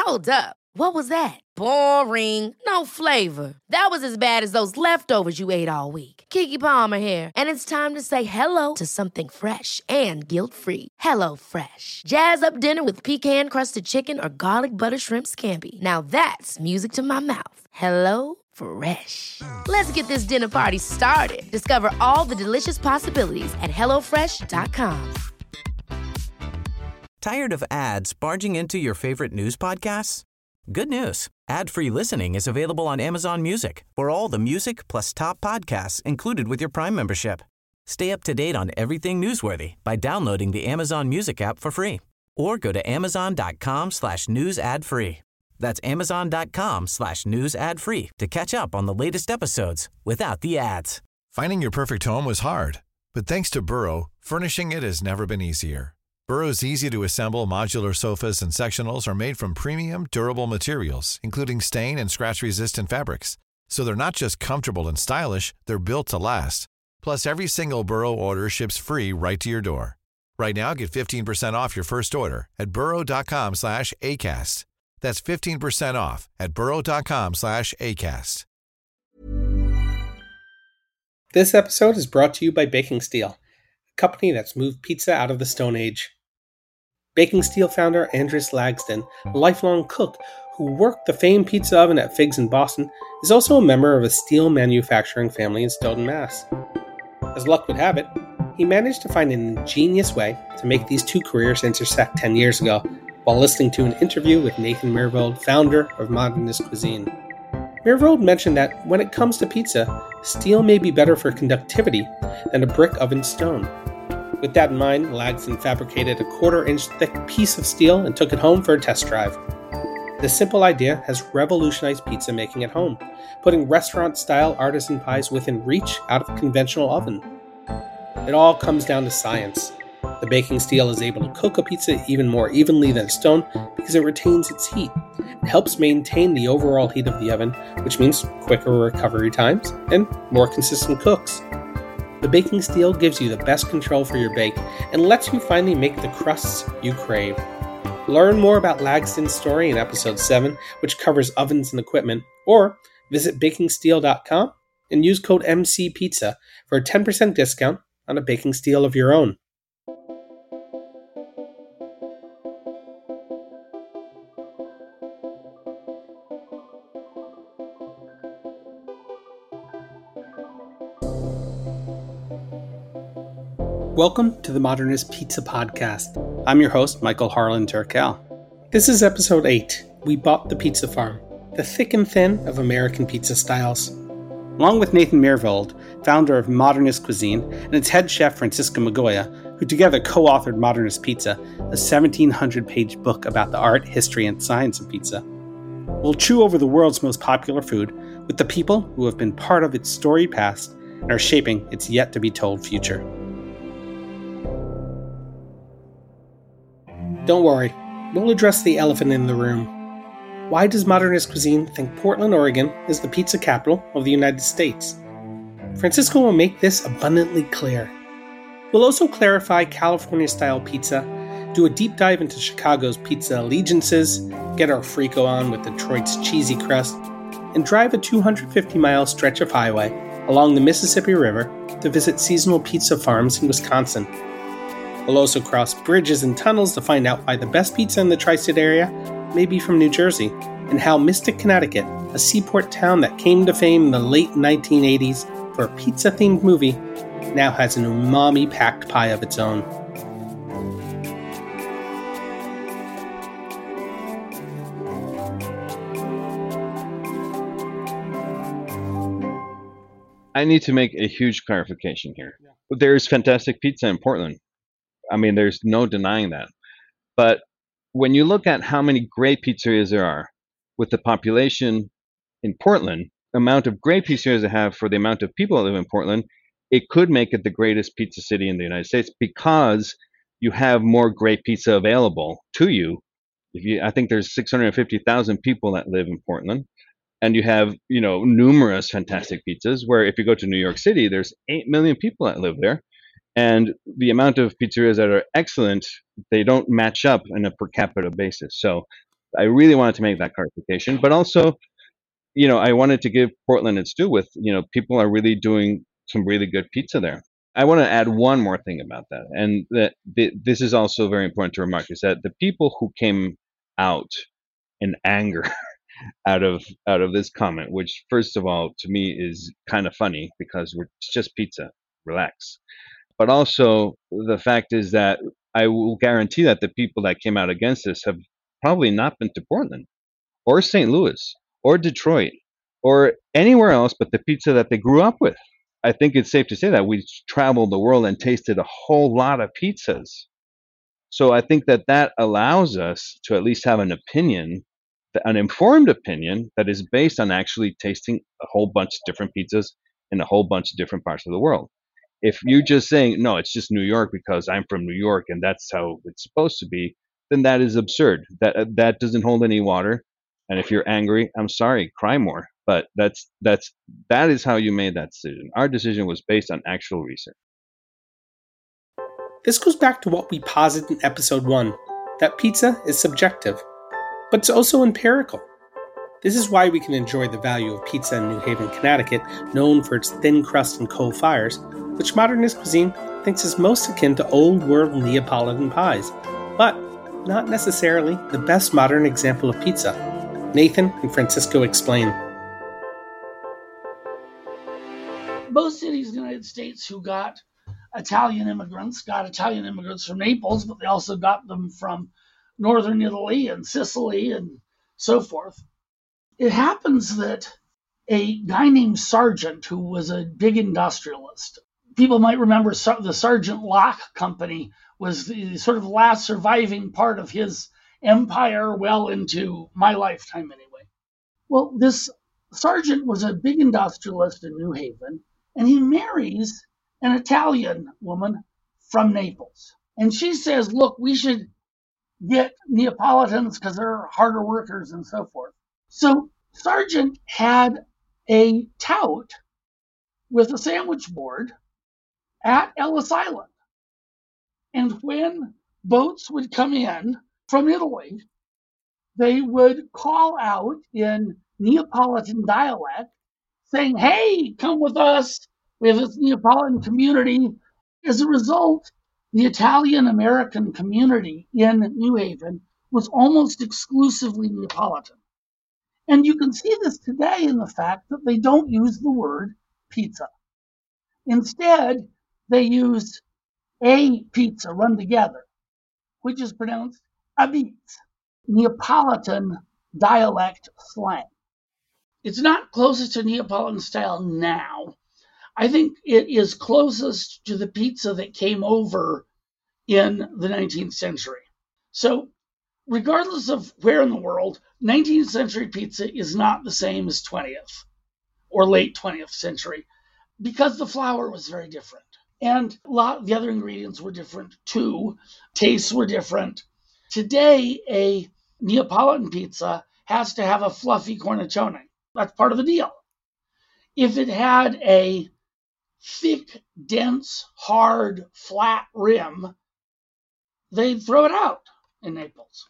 Hold up. What was that? Boring. No flavor. That was as bad as those leftovers you ate all week. Keke Palmer here, and it's time to say hello to something fresh and guilt-free. Hello Fresh. Jazz up dinner with pecan-crusted chicken or garlic butter shrimp scampi. Now that's music to my mouth. Hello Fresh. Let's get this dinner party started. Discover all the delicious possibilities at hellofresh.com. Tired of ads barging into your favorite news podcasts? Good news. Ad-free listening is available on Amazon Music for all the music plus top podcasts included with your Prime membership. Stay up to date on everything newsworthy by downloading the Amazon Music app for free or go to amazon.com/news ad free. That's amazon.com/news ad free to catch up on the latest episodes without the ads. Finding your perfect home was hard, but thanks to Burrow, furnishing it has never been easier. Burrow's easy-to-assemble modular sofas and sectionals are made from premium, durable materials, including stain and scratch-resistant fabrics. So they're not just comfortable and stylish, they're built to last. Plus, every single Burrow order ships free right to your door. Right now, get 15% off your first order at burrow.com/ACAST. That's 15% off at burrow.com/ACAST. This episode is brought to you by Baking Steel, a company that's moved pizza out of the Stone Age. Baking Steel founder Andris Lagston, a lifelong cook who worked the famed pizza oven at Figs in Boston, is also a member of a steel manufacturing family in Stoughton, Mass. As luck would have it, he managed to find an ingenious way to make these two careers intersect 10 years ago while listening to an interview with Nathan Myhrvold, founder of Modernist Cuisine. Myhrvold mentioned that when it comes to pizza, steel may be better for conductivity than a brick oven stone. With that in mind, Lagston fabricated a 1/4-inch thick piece of steel and took it home for a test drive. This simple idea has revolutionized pizza making at home, putting restaurant-style artisan pies within reach out of a conventional oven. It all comes down to science. The baking steel is able to cook a pizza even more evenly than stone because it retains its heat. It helps maintain the overall heat of the oven, which means quicker recovery times and more consistent cooks. The baking steel gives you the best control for your bake and lets you finally make the crusts you crave. Learn more about Lagston's story in episode 7, which covers ovens and equipment, or visit bakingsteel.com and use code MCPizza for a 10% discount on a baking steel of your own. Welcome to the Modernist Pizza Podcast. I'm your host, Michael Harlan Turkel. This is episode 8, We Bought the Pizza Farm, the thick and thin of American pizza styles. Along with Nathan Myhrvold, founder of Modernist Cuisine, and its head chef Francisco Migoya, who together co-authored Modernist Pizza, a 1,700-page book about the art, history, and science of pizza. We'll chew over the world's most popular food with the people who have been part of its storied past and are shaping its yet-to-be-told future. Don't worry, we'll address the elephant in the room. Why does Modernist Cuisine think Portland, Oregon is the pizza capital of the United States? Francisco will make this abundantly clear. We'll also clarify California-style pizza, do a deep dive into Chicago's pizza allegiances, get our Frico on with Detroit's cheesy crust, and drive a 250-mile stretch of highway along the Mississippi River to visit seasonal pizza farms in Wisconsin. We'll also cross bridges and tunnels to find out why the best pizza in the tri-state area may be from New Jersey, and how Mystic, Connecticut, a seaport town that came to fame in the late 1980s for a pizza-themed movie, now has an umami-packed pie of its own. I need to make a huge clarification here. There's fantastic pizza in Portland. I mean, there's no denying that. But when you look at how many great pizzerias there are, with the population in Portland, the amount of great pizzerias they have for the amount of people that live in Portland, it could make it the greatest pizza city in the United States because you have more great pizza available to you. I think there's 650,000 people that live in Portland, and you have, numerous fantastic pizzas, where if you go to New York City, there's 8 million people that live there. And the amount of pizzerias that are excellent, they don't match up on a per capita basis. So I really wanted to make that clarification, but also, I wanted to give Portland its due with, people are really doing some really good pizza there. I want to add one more thing about that, and that this is also very important to remark, is that the people who came out in anger out of this comment, which first of all to me is kind of funny because it's just pizza, relax. But also the fact is that I will guarantee that the people that came out against this have probably not been to Portland or St. Louis or Detroit or anywhere else but the pizza that they grew up with. I think it's safe to say that we traveled the world and tasted a whole lot of pizzas. So I think that allows us to at least have an opinion, an informed opinion that is based on actually tasting a whole bunch of different pizzas in a whole bunch of different parts of the world. If you're just saying, no, it's just New York because I'm from New York and that's how it's supposed to be, then that is absurd. That doesn't hold any water. And if you're angry, I'm sorry, cry more. But that is how you made that decision. Our decision was based on actual research. This goes back to what we posited in episode 1, that pizza is subjective, but it's also empirical. This is why we can enjoy the value of pizza in New Haven, Connecticut, known for its thin crust and coal fires, which modernist cuisine thinks is most akin to old-world Neapolitan pies, but not necessarily the best modern example of pizza. Nathan and Francisco explain. Most cities in the United States who got Italian immigrants from Naples, but they also got them from northern Italy and Sicily and so forth. It happens that a guy named Sargent, who was a big industrialist, people might remember the Sargent Lock Company was the sort of last surviving part of his empire well into my lifetime anyway. Well, this Sargent was a big industrialist in New Haven, and he marries an Italian woman from Naples. And she says, look, we should get Neapolitans because they're harder workers and so forth. So Sargent had a tout with a sandwich board at Ellis Island. And when boats would come in from Italy, they would call out in Neapolitan dialect saying, hey, come with us. We have this Neapolitan community. As a result, the Italian-American community in New Haven was almost exclusively Neapolitan. And you can see this today in the fact that they don't use the word pizza. Instead, they use a pizza run together, which is pronounced a pizza, Neapolitan dialect slang. It's not closest to Neapolitan style now. I think it is closest to the pizza that came over in the 19th century. So regardless of where in the world, 19th century pizza is not the same as 20th or late 20th century because the flour was very different. And a lot of the other ingredients were different too. Tastes were different. Today, a Neapolitan pizza has to have a fluffy cornicione. That's part of the deal. If it had a thick, dense, hard, flat rim, they'd throw it out in Naples.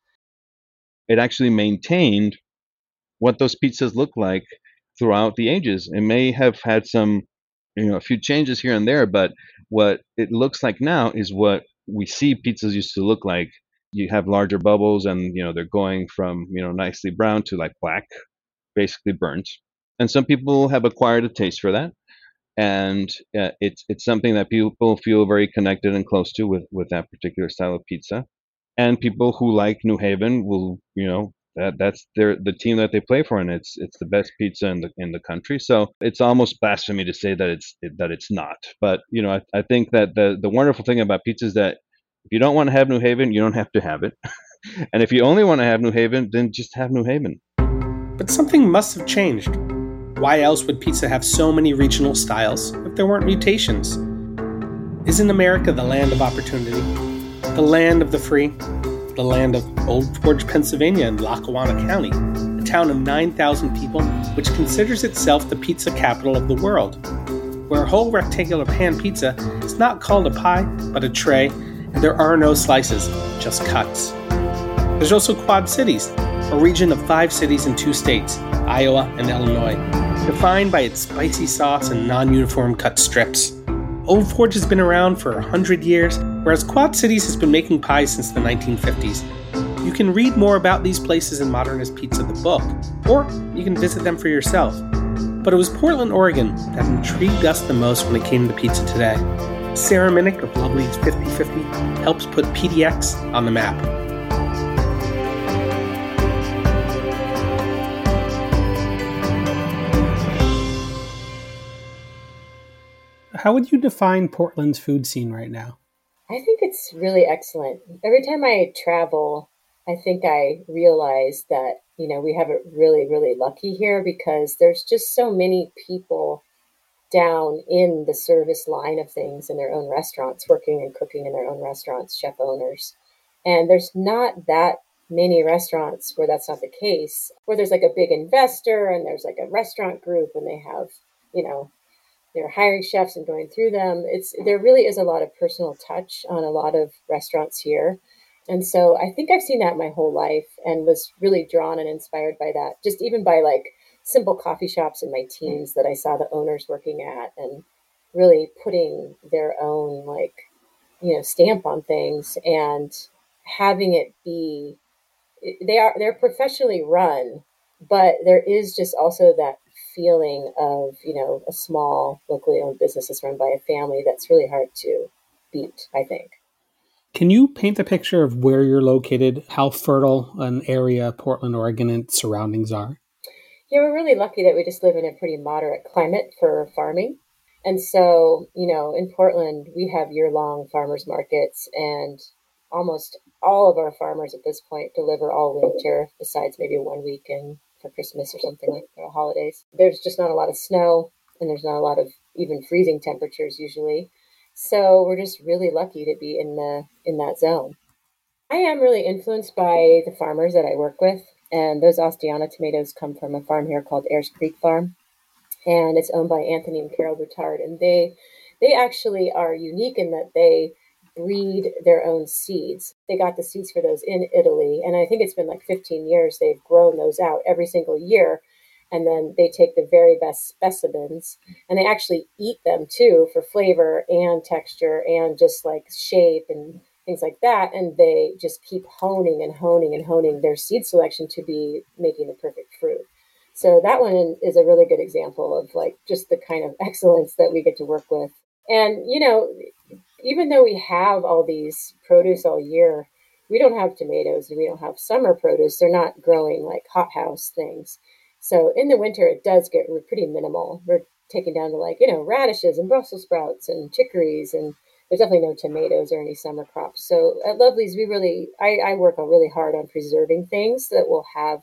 It actually maintained what those pizzas look like throughout the ages. It may have had some, a few changes here and there, but what it looks like now is what we see pizzas used to look like. You have larger bubbles and, they're going from, nicely brown to like black, basically burnt. And some people have acquired a taste for that. And it's something that people feel very connected and close to with that particular style of pizza. And people who like New Haven will, that's the team that they play for, and it's the best pizza in the country. So it's almost blasphemy to say that it's not. But I think that the wonderful thing about pizza is that if you don't want to have New Haven, you don't have to have it. And if you only want to have New Haven, then just have New Haven. But something must have changed. Why else would pizza have so many regional styles if there weren't mutations? Isn't America the land of opportunity? The land of the free? The land of Old Forge, Pennsylvania and Lackawanna County, a town of 9,000 people which considers itself the pizza capital of the world, where a whole rectangular pan pizza is not called a pie, but a tray, and there are no slices, just cuts. There's also Quad Cities, a region of 5 cities in 2 states, Iowa and Illinois, defined by its spicy sauce and non-uniform cut strips. Old Forge has been around for 100 years, whereas Quad Cities has been making pies since the 1950s. You can read more about these places in Modernist Pizza the book, or you can visit them for yourself. But it was Portland, Oregon that intrigued us the most when it came to pizza today. Sarah Minnick of Lovely's 50/50 helps put PDX on the map. How would you define Portland's food scene right now? I think it's really excellent. Every time I travel, I think I realize that, we have it really, really lucky here because there's just so many people down in the service line of things in their own restaurants, working and cooking in their own restaurants, chef owners. And there's not that many restaurants where that's not the case, where there's like a big investor and there's like a restaurant group and they have, they're hiring chefs and going through them. There really is a lot of personal touch on a lot of restaurants here. And so I think I've seen that my whole life and was really drawn and inspired by that, just even by like simple coffee shops in my teens that I saw the owners working at and really putting their own stamp on things and having it be, they're professionally run, but there is just also that feeling of, a small locally owned business that's run by a family that's really hard to beat, I think. Can you paint a picture of where you're located, how fertile an area Portland, Oregon and its surroundings are? Yeah, we're really lucky that we just live in a pretty moderate climate for farming. And so, in Portland, we have year-long farmers markets, and almost all of our farmers at this point deliver all winter, besides maybe 1 weekend for Christmas or something like the holidays. There's just not a lot of snow, and there's not a lot of even freezing temperatures usually. So we're just really lucky to be in that zone. I am really influenced by the farmers that I work with, and those Ostiana tomatoes come from a farm here called Ayers Creek Farm, and it's owned by Anthony and Carol Boutard, and they actually are unique in that they breed their own seeds. They got the seeds for those in Italy, and I think it's been like 15 years they've grown those out every single year. And then they take the very best specimens and they actually eat them too for flavor and texture and just like shape and things like that. And they just keep honing and honing and honing their seed selection to be making the perfect fruit. So that one is a really good example of like just the kind of excellence that we get to work with. And, even though we have all these produce all year, we don't have tomatoes and we don't have summer produce. They're not growing like hothouse things. So in the winter, it does get pretty minimal. We're taken down to radishes and Brussels sprouts and chicories, and there's definitely no tomatoes or any summer crops. So at Lovely's, I work really hard on preserving things that will have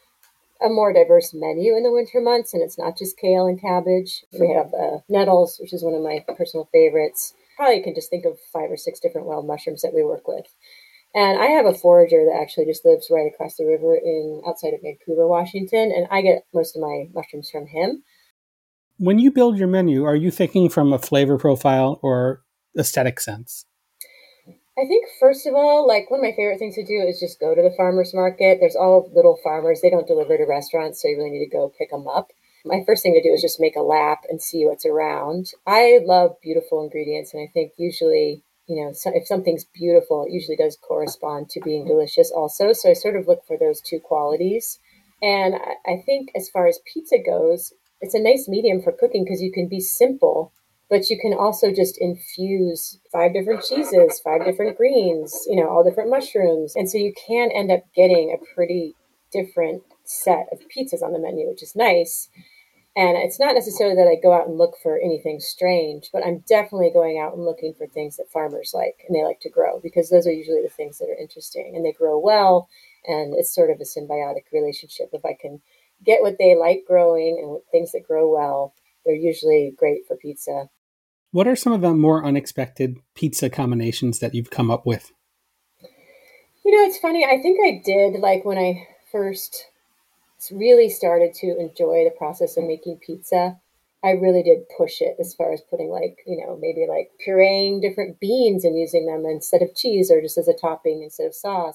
a more diverse menu in the winter months, and it's not just kale and cabbage. We have nettles, which is one of my personal favorites. Probably can just think of 5 or 6 different wild mushrooms that we work with. And I have a forager that actually just lives right across the river outside of Vancouver, Washington, and I get most of my mushrooms from him. When you build your menu, are you thinking from a flavor profile or aesthetic sense? I think, first of all, one of my favorite things to do is just go to the farmer's market. There's all little farmers. They don't deliver to restaurants, so you really need to go pick them up. My first thing to do is just make a lap and see what's around. I love beautiful ingredients, and I think usually if something's beautiful, it usually does correspond to being delicious also. So I sort of look for those 2 qualities. And I think as far as pizza goes, it's a nice medium for cooking because you can be simple, but you can also just infuse 5 different cheeses, 5 different greens, all different mushrooms. And so you can end up getting a pretty different set of pizzas on the menu, which is nice. And it's not necessarily that I go out and look for anything strange, but I'm definitely going out and looking for things that farmers like and they like to grow, because those are usually the things that are interesting and they grow well. And it's sort of a symbiotic relationship. If I can get what they like growing and things that grow well, they're usually great for pizza. What are some of the more unexpected pizza combinations that you've come up with? It's funny. I think I did when I first really started to enjoy the process of making pizza. I really did push it as far as putting maybe pureeing different beans and using them instead of cheese or just as a topping instead of sauce.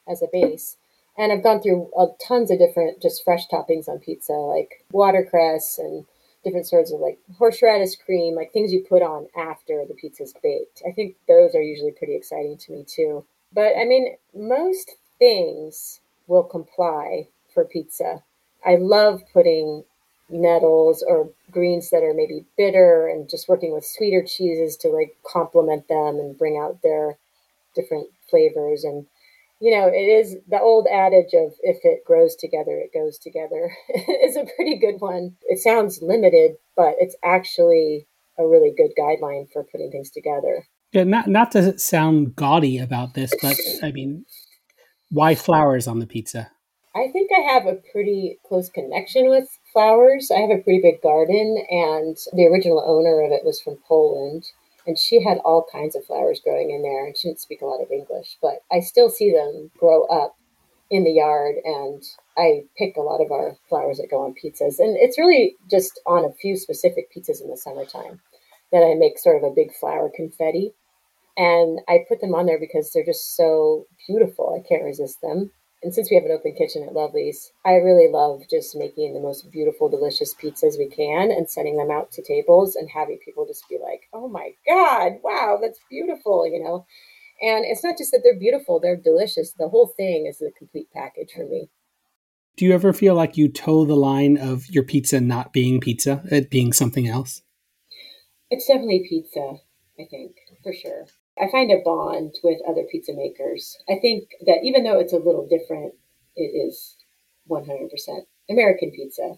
as a base. And I've gone through tons of different just fresh toppings on pizza, like watercress and different sorts of like horseradish cream, like things you put on after the pizza's baked. I think those are usually pretty exciting to me too. But I mean, most things will comply for pizza. I love putting nettles or greens that are maybe bitter and just working with sweeter cheeses to like complement them and bring out their different flavors. And it is the old adage of if it grows together, it goes together is a pretty good one. It sounds limited, but it's actually a really good guideline for putting things together. Yeah, not to sound gaudy about this, but I mean, why flowers on the pizza? I think I have a pretty close connection with flowers. I have a pretty big garden, and the original owner of it was from Poland. And she had all kinds of flowers growing in there, and she didn't speak a lot of English, but I still see them grow up in the yard, and I pick a lot of our flowers that go on pizzas. And it's really just on a few specific pizzas in the summertime that I make sort of a big flower confetti. And I put them on there because they're just so beautiful. I can't resist them. And since we have an open kitchen at Lovely's, I really love just making the most beautiful, delicious pizzas we can and sending them out to tables and having people just be like, oh my God, wow, that's beautiful, And it's not just that they're beautiful, they're delicious. The whole thing is a complete package for me. Do you ever feel like you toe the line of your pizza not being pizza, it being something else? It's definitely pizza, I think, for sure. I find a bond with other pizza makers. I think that even though it's a little different, it is 100% American pizza.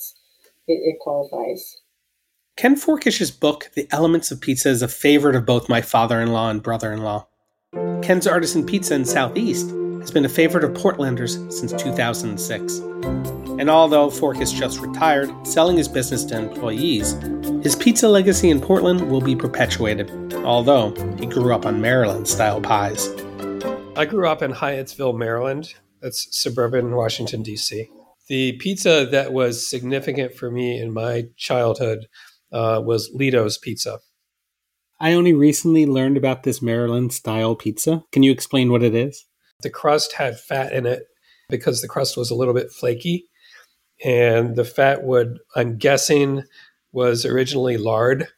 It qualifies. Ken Forkish's book, The Elements of Pizza, is a favorite of both my father-in-law and brother-in-law. Ken's Artisan Pizza in Southeast has been a favorite of Portlanders since 2006. And although Forkish just retired, selling his business to employees, his pizza legacy in Portland will be perpetuated, although he grew up on Maryland-style pies. I grew up in Hyattsville, Maryland. That's suburban Washington, D.C. The pizza that was significant for me in my childhood was Lito's Pizza. I only recently learned about this Maryland-style pizza. Can you explain what it is? The crust had fat in it because the crust was a little bit flaky. And the fat I'm guessing, was originally lard,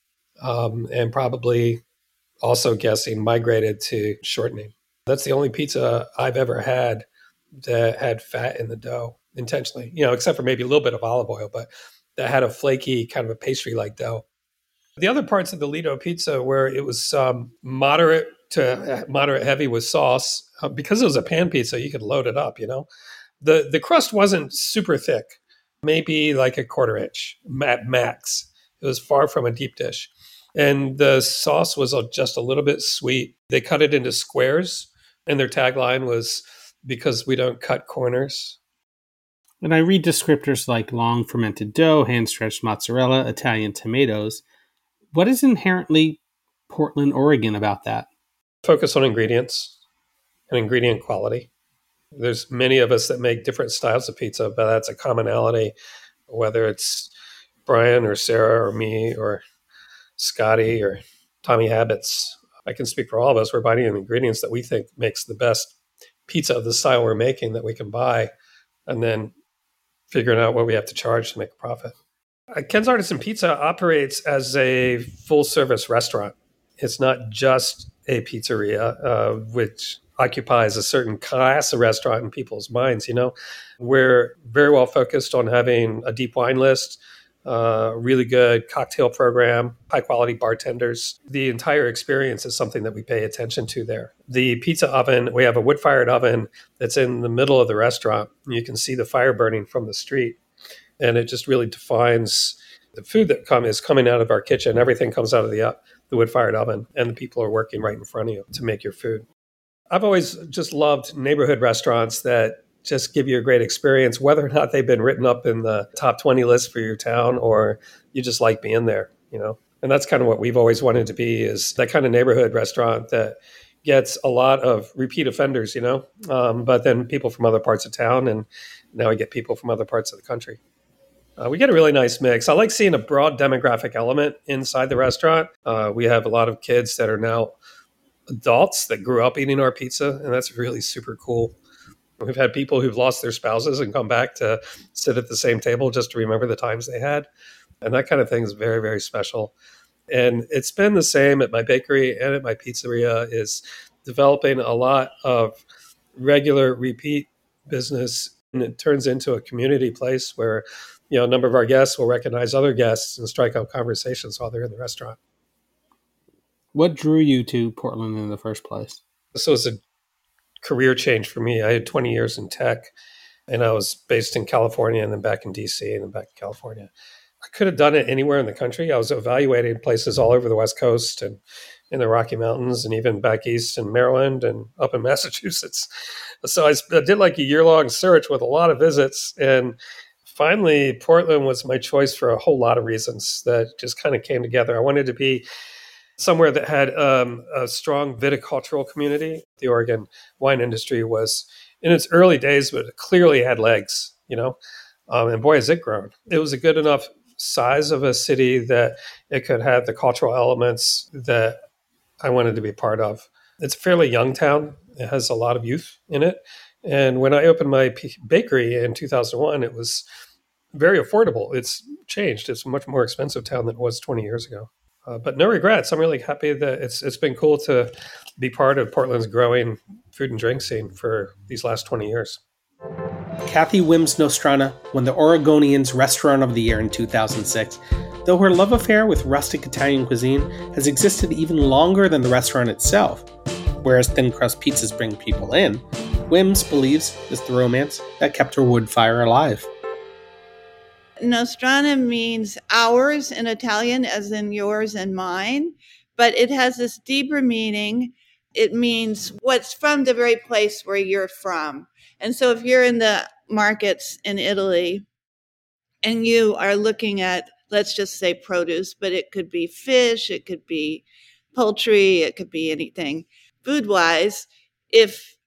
and probably also guessing migrated to shortening. That's the only pizza I've ever had that had fat in the dough intentionally, except for maybe a little bit of olive oil, but that had a flaky kind of a pastry-like dough. The other parts of the Lito pizza where it was moderate to moderate heavy with sauce, because it was a pan pizza, you could load it up, The crust wasn't super thick, maybe like a quarter inch at max. It was far from a deep dish. And the sauce was just a little bit sweet. They cut it into squares, and their tagline was, because we don't cut corners. And I read descriptors like long fermented dough, hand-stretched mozzarella, Italian tomatoes. What is inherently Portland, Oregon about that? Focus on ingredients and ingredient quality. There's many of us that make different styles of pizza, but that's a commonality, whether it's Brian or Sarah or me or Scotty or Tommy Habits. I can speak for all of us. We're buying the ingredients that we think makes the best pizza of the style we're making that we can buy, and then figuring out what we have to charge to make a profit. Ken's Artisan Pizza operates as a full-service restaurant. It's not just a pizzeria, which occupies a certain class of restaurant in people's minds. We're very well focused on having a deep wine list, really good cocktail program, high quality bartenders. The entire experience is something that we pay attention to there. The pizza oven, we have a wood-fired oven that's in the middle of the restaurant. You can see the fire burning from the street. And it just really defines the food that is coming out of our kitchen. Everything comes out of the wood-fired oven, and the people are working right in front of you to make your food. I've always just loved neighborhood restaurants that just give you a great experience, whether or not they've been written up in the top 20 list for your town or you just like being there, And that's kind of what we've always wanted to be, is that kind of neighborhood restaurant that gets a lot of repeat offenders, but then people from other parts of town, and now we get people from other parts of the country. We get a really nice mix. I like seeing a broad demographic element inside the restaurant. We have a lot of kids that are now adults that grew up eating our pizza, and that's really super cool. We've had people who've lost their spouses and come back to sit at the same table just to remember the times they had. And that kind of thing is very, very special. And it's been the same at my bakery and at my pizzeria, is developing a lot of regular repeat business. And it turns into a community place where, a number of our guests will recognize other guests and strike up conversations while they're in the restaurant. What drew you to Portland in the first place? So it's a career change for me. I had 20 years in tech, and I was based in California and then back in DC and then back in California. I could have done it anywhere in the country. I was evaluating places all over the West Coast and in the Rocky Mountains and even back east in Maryland and up in Massachusetts. So I did like a year-long search with a lot of visits. And finally, Portland was my choice for a whole lot of reasons that just kind of came together. I wanted to be somewhere that had a strong viticultural community. The Oregon wine industry was in its early days, but it clearly had legs, and boy, has it grown. It was a good enough size of a city that it could have the cultural elements that I wanted to be part of. It's a fairly young town. It has a lot of youth in it. And when I opened my bakery in 2001, it was very affordable. It's changed. It's a much more expensive town than it was 20 years ago. But no regrets. I'm really happy that it's been cool to be part of Portland's growing food and drink scene for these last 20 years. Kathy Wims Nostrana won the Oregonian's Restaurant of the Year in 2006, though her love affair with rustic Italian cuisine has existed even longer than the restaurant itself. Whereas thin crust pizzas bring people in, Wims believes it's the romance that kept her wood fire alive. Nostrana means ours in Italian, as in yours and mine, but it has this deeper meaning. It means what's from the very place where you're from. And so if you're in the markets in Italy and you are looking at, let's just say produce, but it could be fish, it could be poultry, it could be anything. Food-wise, if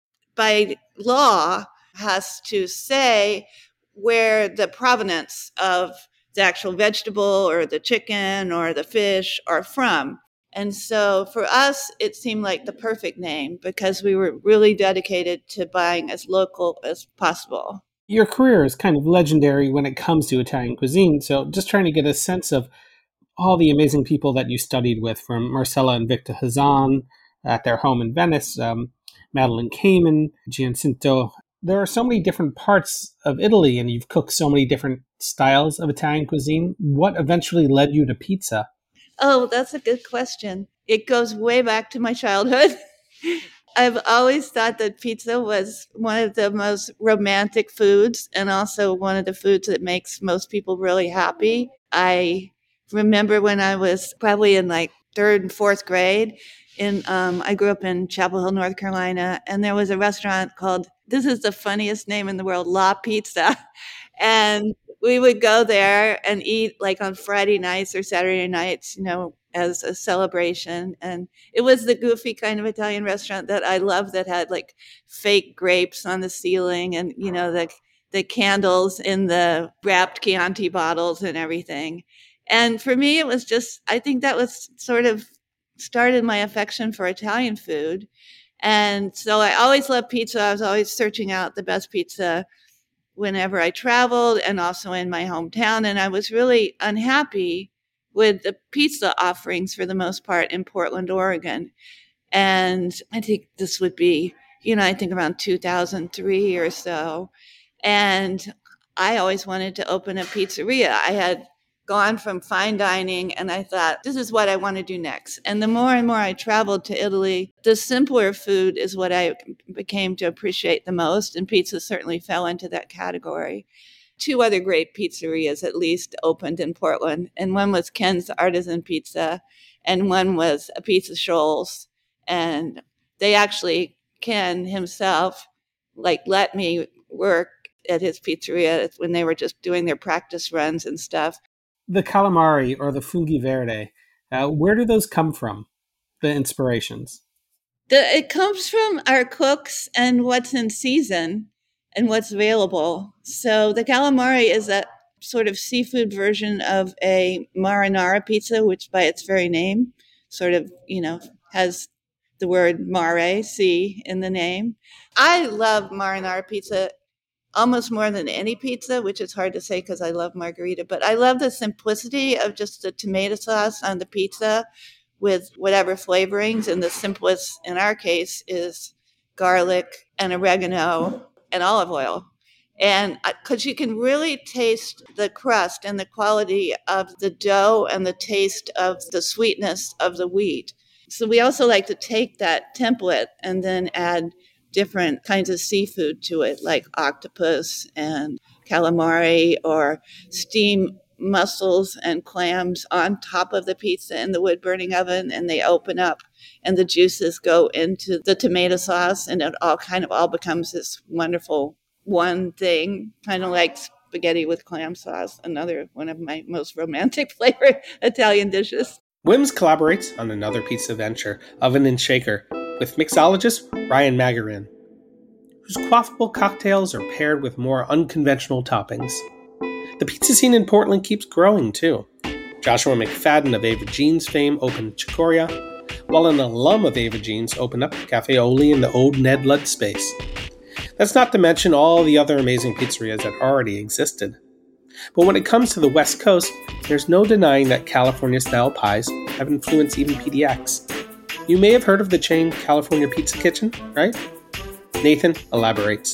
by law has to say where the provenance of the actual vegetable or the chicken or the fish are from. And so for us, it seemed like the perfect name because we were really dedicated to buying as local as possible. Your career is kind of legendary when it comes to Italian cuisine, so just trying to get a sense of all the amazing people that you studied with, from Marcella and Victor Hazan at their home in Venice, Madeline Kamen, Giacinto. There are so many different parts of Italy, and you've cooked so many different styles of Italian cuisine. What eventually led you to pizza? Oh, that's a good question. It goes way back to my childhood. I've always thought that pizza was one of the most romantic foods and also one of the foods that makes most people really happy. I remember when I was probably in like third and fourth grade, I grew up in Chapel Hill, North Carolina, and there was a restaurant called, this is the funniest name in the world, La Pizza. And we would go there and eat like on Friday nights or Saturday nights, as a celebration. And it was the goofy kind of Italian restaurant that I loved, that had like fake grapes on the ceiling and, the candles in the wrapped Chianti bottles and everything. And for me, it was just, I think that was sort of started my affection for Italian food. And so I always loved pizza. I was always searching out the best pizza whenever I traveled and also in my hometown. And I was really unhappy with the pizza offerings for the most part in Portland, Oregon. And I think this would be, I think around 2003 or so. And I always wanted to open a pizzeria. I had gone from fine dining and I thought, this is what I want to do next. And the more and more I traveled to Italy, the simpler food is what I became to appreciate the most. And pizza certainly fell into that category. 2 other great pizzerias at least opened in Portland. And one was Ken's Artisan Pizza and one was a Pizza Shoals. And they actually, Ken himself, let me work at his pizzeria when they were just doing their practice runs and stuff. The calamari or the funghi verde, where do those come from, the inspirations? It comes from our cooks and what's in season and what's available. So the calamari is a sort of seafood version of a marinara pizza, which by its very name sort of, has the word mare, sea, in the name. I love marinara pizza almost more than any pizza, which is hard to say because I love margarita, but I love the simplicity of just the tomato sauce on the pizza with whatever flavorings. And the simplest in our case is garlic and oregano and olive oil. And because you can really taste the crust and the quality of the dough and the taste of the sweetness of the wheat. So we also like to take that template and then add different kinds of seafood to it, like octopus and calamari, or steam mussels and clams on top of the pizza in the wood burning oven, and they open up and the juices go into the tomato sauce, and it all becomes this wonderful one thing, kind of like spaghetti with clam sauce, another one of my most romantic flavored Italian dishes. Wims collaborates on another pizza venture, Oven and Shaker, with mixologist Ryan Magarin, whose quaffable cocktails are paired with more unconventional toppings. The pizza scene in Portland keeps growing, too. Joshua McFadden of Ava Jean's fame opened Chicoria, while an alum of Ava Jean's opened up Cafe Oli in the old Ned Ludd space. That's not to mention all the other amazing pizzerias that already existed. But when it comes to the West Coast, there's no denying that California-style pies have influenced even PDX. You may have heard of the chain California Pizza Kitchen, right? Nathan elaborates.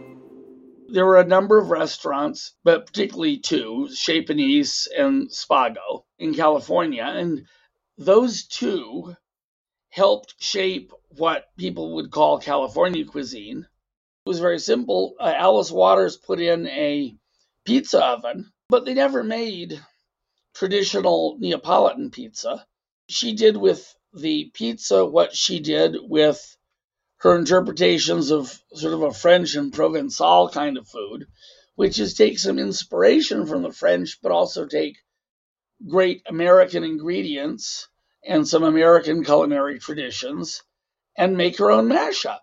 There were a number of restaurants, but particularly two, Chez Panisse and Spago in California, and those two helped shape what people would call California cuisine. It was very simple. Alice Waters put in a pizza oven, but they never made traditional Neapolitan pizza. She did with the pizza what she did with her interpretations of sort of a French and Provençal kind of food, which is take some inspiration from the French, but also take great American ingredients and some American culinary traditions and make her own mashup.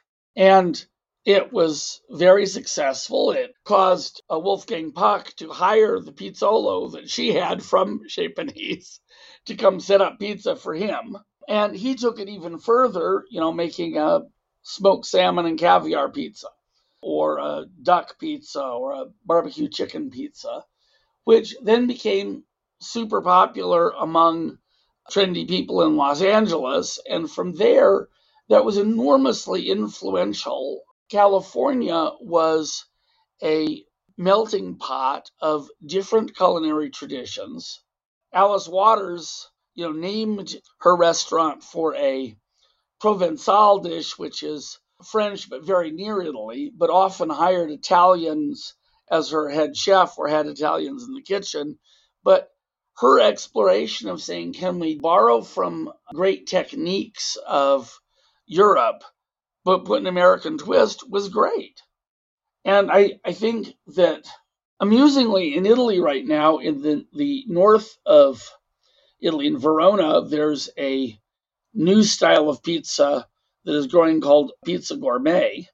And it was very successful. It caused Wolfgang Puck to hire the pizzolo that she had from Chez Panisse to come set up pizza for him. And he took it even further, making a smoked salmon and caviar pizza, or a duck pizza, or a barbecue chicken pizza, which then became super popular among trendy people in Los Angeles. And from there, that was enormously influential. California was a melting pot of different culinary traditions. Alice Waters, named her restaurant for a Provençal dish, which is French but very near Italy, but often hired Italians as her head chef or had Italians in the kitchen. But her exploration of saying, can we borrow from great techniques of Europe, but put an American twist, was great. And I think that, amusingly, in Italy right now, in the north of Italy, in Verona, there's a new style of pizza that is growing called Pizza Gourmet.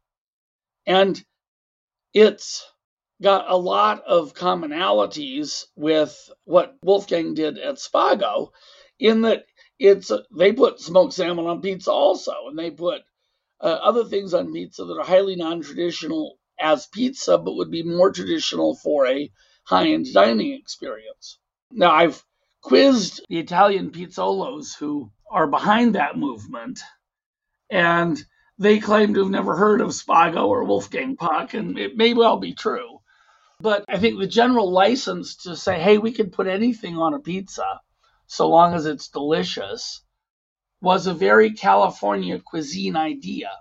And it's got a lot of commonalities with what Wolfgang did at Spago, in that they put smoked salmon on pizza also, and they put other things on pizza that are highly non-traditional as pizza, but would be more traditional for a high-end dining experience. Now, I've quizzed the Italian pizzolos who are behind that movement, and they claim to have never heard of Spago or Wolfgang Puck, and it may well be true. But I think the general license to say, hey, we can put anything on a pizza so long as it's delicious, was a very California cuisine idea.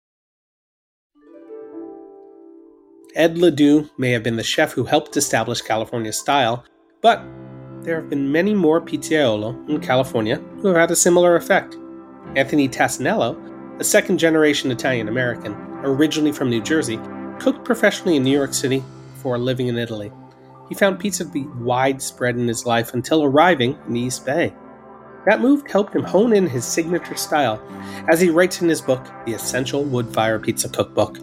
Ed Ledoux may have been the chef who helped establish California style, but there have been many more pizzaiolo in California who have had a similar effect. Anthony Tassinello, a second-generation Italian-American, originally from New Jersey, cooked professionally in New York City before living in Italy. He found pizza to be widespread in his life until arriving in the East Bay. That move helped him hone in his signature style, as he writes in his book, The Essential Wood-Fire Pizza Cookbook.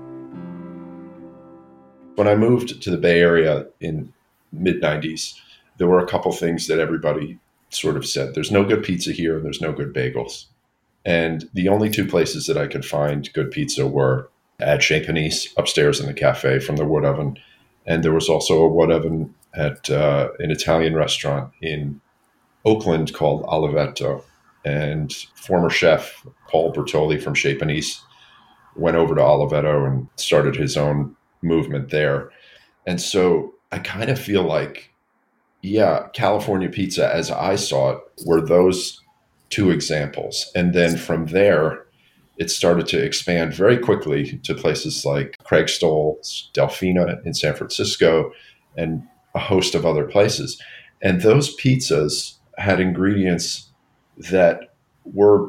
When I moved to the Bay Area in mid-90s, there were a couple things that everybody sort of said. There's no good pizza here, and there's no good bagels. And the only two places that I could find good pizza were at Chez Panisse, upstairs in the cafe from the wood oven. And there was also a wood oven at an Italian restaurant in Oakland called Oliveto. And former chef Paul Bertoli from Chez Panisse went over to Oliveto and started his own movement there. And so I kind of feel like, yeah, California pizza, as I saw it, were those two examples. And then from there, it started to expand very quickly to places like Craig Stoll's Delfina in San Francisco and a host of other places. And those pizzas had ingredients that were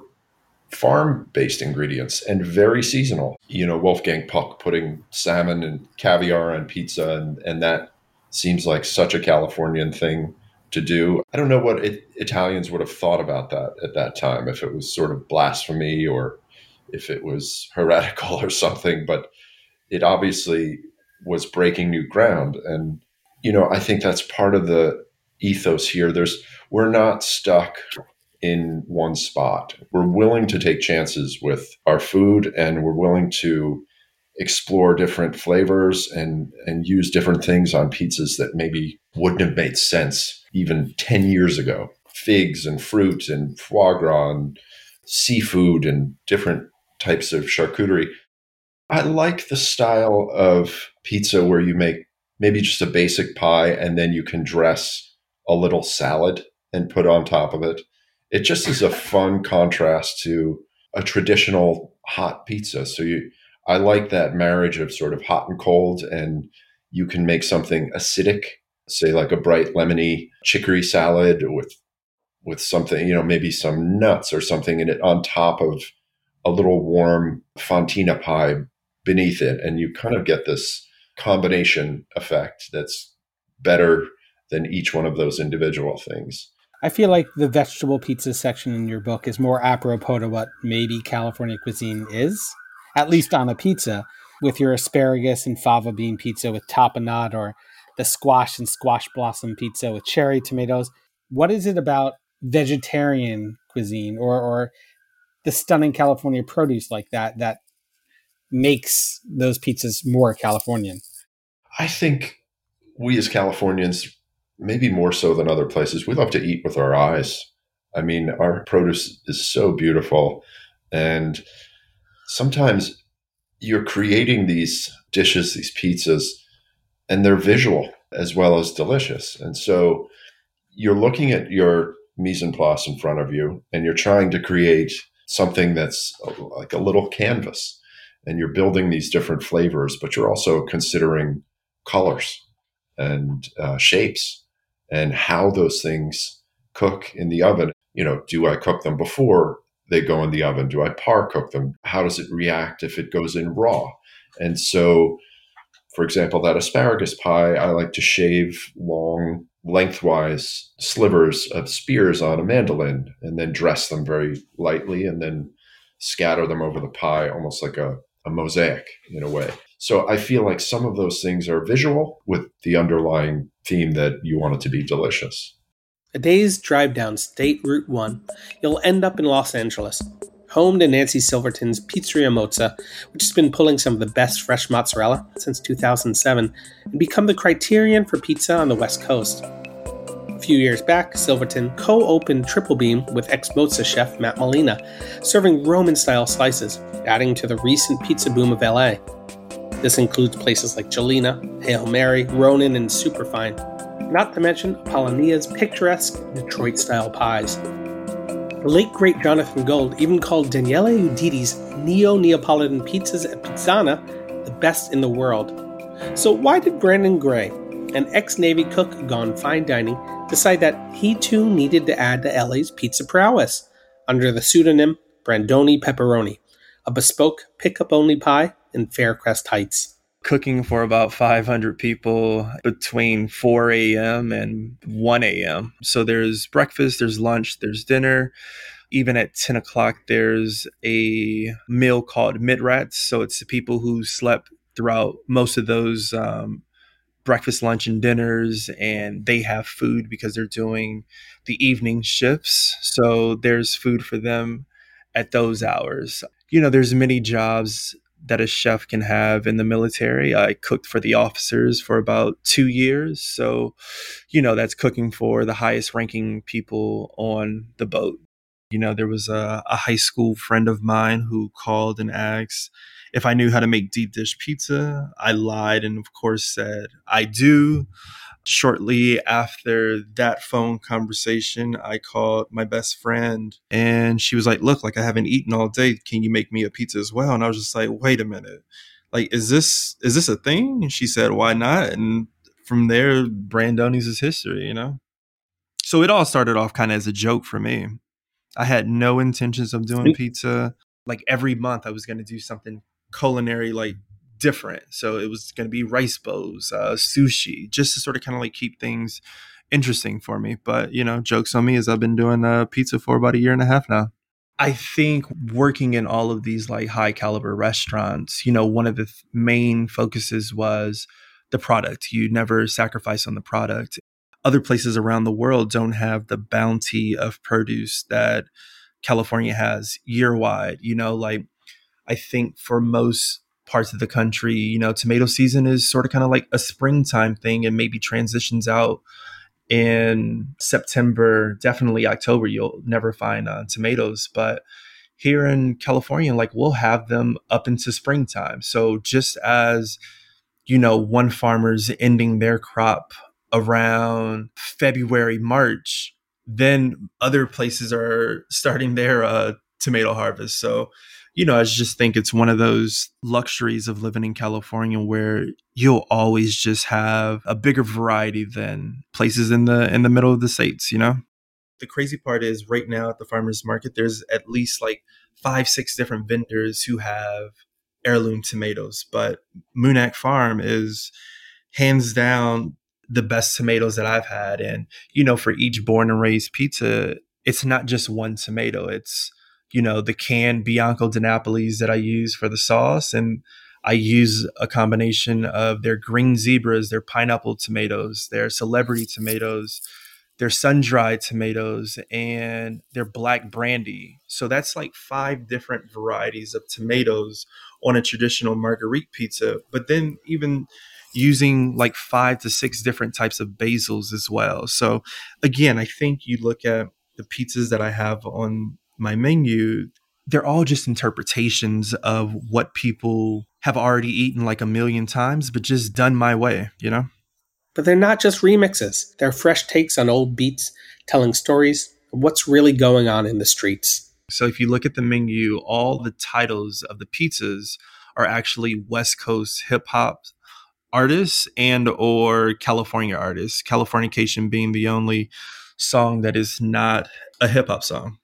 farm-based ingredients and very seasonal. You know, Wolfgang Puck putting salmon and caviar on pizza, and that seems like such a Californian thing to do. I don't know what Italians would have thought about that at that time, if it was sort of blasphemy or if it was heretical or something, but it obviously was breaking new ground. And, you know, I think that's part of the ethos here. We're not stuck in one spot. We're willing to take chances with our food, and we're willing to explore different flavors and use different things on pizzas that maybe wouldn't have made sense even 10 years ago. Figs and fruit and foie gras and seafood and different types of charcuterie. I like the style of pizza where you make maybe just a basic pie and then you can dress a little salad and put on top of it. It just is a fun contrast to a traditional hot pizza. So I like that marriage of sort of hot and cold, and you can make something acidic, say like a bright lemony chicory salad with something, you know, maybe some nuts or something in it on top of a little warm fontina pie beneath it. And you kind of get this combination effect that's better than each one of those individual things. I feel like the vegetable pizza section in your book is more apropos to what maybe California cuisine is, at least on a pizza, with your asparagus and fava bean pizza with tapenade, or the squash and squash blossom pizza with cherry tomatoes. What is it about vegetarian cuisine or the stunning California produce like that makes those pizzas more Californian? I think we as Californians, maybe more so than other places, we love to eat with our eyes. I mean, our produce is so beautiful. And sometimes you're creating these dishes, these pizzas, and they're visual as well as delicious. And so you're looking at your mise en place in front of you, and you're trying to create something that's like a little canvas. And you're building these different flavors, but you're also considering colors and shapes and how those things cook in the oven. You know, do I cook them before they go in the oven? Do I par cook them? How does it react if it goes in raw? And so, for example, that asparagus pie, I like to shave long, lengthwise slivers of spears on a mandolin and then dress them very lightly and then scatter them over the pie, almost like a mosaic in a way. So I feel like some of those things are visual with the underlying theme that you want it to be delicious. A day's drive down State Route 1, you'll end up in Los Angeles, home to Nancy Silverton's Pizzeria Mozza, which has been pulling some of the best fresh mozzarella since 2007 and become the criterion for pizza on the West Coast. A few years back, Silverton co-opened Triple Beam with ex-Mozza chef Matt Molina, serving Roman-style slices, adding to the recent pizza boom of LA. This includes places like Jelena, Hail Mary, Ronin, and Superfine, not to mention Apollonia's picturesque Detroit-style pies. The late great Jonathan Gold even called Daniele Uditi's Neo-Neapolitan pizzas at Pizzana the best in the world. So why did Brandon Gray, an ex-Navy cook gone fine dining, decide that he too needed to add to LA's pizza prowess under the pseudonym Brandoni Pepperoni, a bespoke pickup-only pie in Faircrest Heights? Cooking for about 500 people between 4 a.m. and 1 a.m. So there's breakfast, there's lunch, there's dinner. Even at 10 o'clock, there's a meal called Midrats. So it's the people who slept throughout most of those breakfast, lunch, and dinners, and they have food because they're doing the evening shifts. So there's food for them at those hours. There's many jobs that a chef can have in the military. I cooked for the officers for about 2 years. So, that's cooking for the highest ranking people on the boat. There was a high school friend of mine who called and asked if I knew how to make deep dish pizza. I lied and, of course, said I do. Shortly after that phone conversation, I called my best friend and she was like, look, I haven't eaten all day. Can you make me a pizza as well? And I was just like, wait a minute. Is this a thing? And she said, why not? And from there, Brandoni's is history, So it all started off kind of as a joke for me. I had no intentions of doing pizza. Every month I was going to do something culinary, different. So it was going to be rice bowls, sushi, just to sort of kind of keep things interesting for me. But, jokes on me, as I've been doing pizza for about 1.5 years now. I think working in all of these high caliber restaurants, one of the main focuses was the product. You never sacrifice on the product. Other places around the world don't have the bounty of produce that California has year-wide. I think for most parts of the country, tomato season is sort of kind of a springtime thing and maybe transitions out in September, definitely October. You'll never find tomatoes. But here in California, we'll have them up into springtime. So just as, one farmer's ending their crop around February, March, then other places are starting their tomato harvest. So, I just think it's one of those luxuries of living in California where you'll always just have a bigger variety than places in the middle of the states, The crazy part is right now at the farmers market, there's at least 5-6 different vendors who have heirloom tomatoes, but Moonack Farm is hands down the best tomatoes that I've had. And, for each born and raised pizza, it's not just one tomato. It's, the canned Bianco di Napolis that I use for the sauce. And I use a combination of their green zebras, their pineapple tomatoes, their celebrity tomatoes, their sun-dried tomatoes, and their black brandy. So that's 5 different varieties of tomatoes on a traditional marguerite pizza. But then even using 5 to 6 different types of basils as well. So again, I think you look at the pizzas that I have on my menu, they're all just interpretations of what people have already eaten 1,000,000 times, but just done my way, But they're not just remixes. They're fresh takes on old beats, telling stories of what's really going on in the streets. So if you look at the menu, all the titles of the pizzas are actually West Coast hip hop artists and or California artists. Californication being the only song that is not a hip hop song.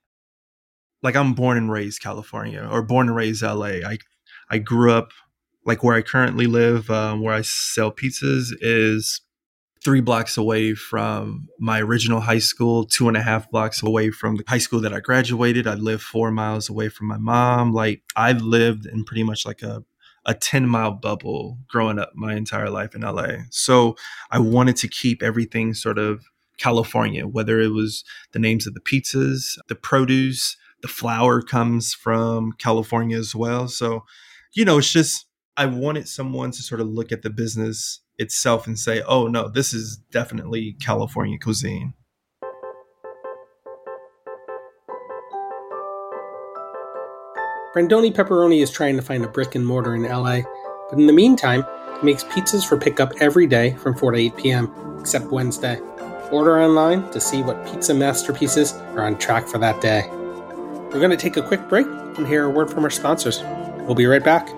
I'm born and raised California, or born and raised LA. I grew up where I currently live, where I sell pizzas is 3 blocks away from my original high school, 2.5 blocks away from the high school that I graduated. I live 4 miles away from my mom. I've lived in pretty much a 10-mile bubble growing up my entire life in LA. So I wanted to keep everything sort of California, whether it was the names of the pizzas, the produce, the flour comes from California as well. So, it's just, I wanted someone to sort of look at the business itself and say, oh no, this is definitely California cuisine. Brandoni Pepperoni is trying to find a brick and mortar in LA, but in the meantime, he makes pizzas for pickup every day from 4 to 8 p.m., except Wednesday. Order online to see what pizza masterpieces are on track for that day. We're going to take a quick break and hear a word from our sponsors. We'll be right back.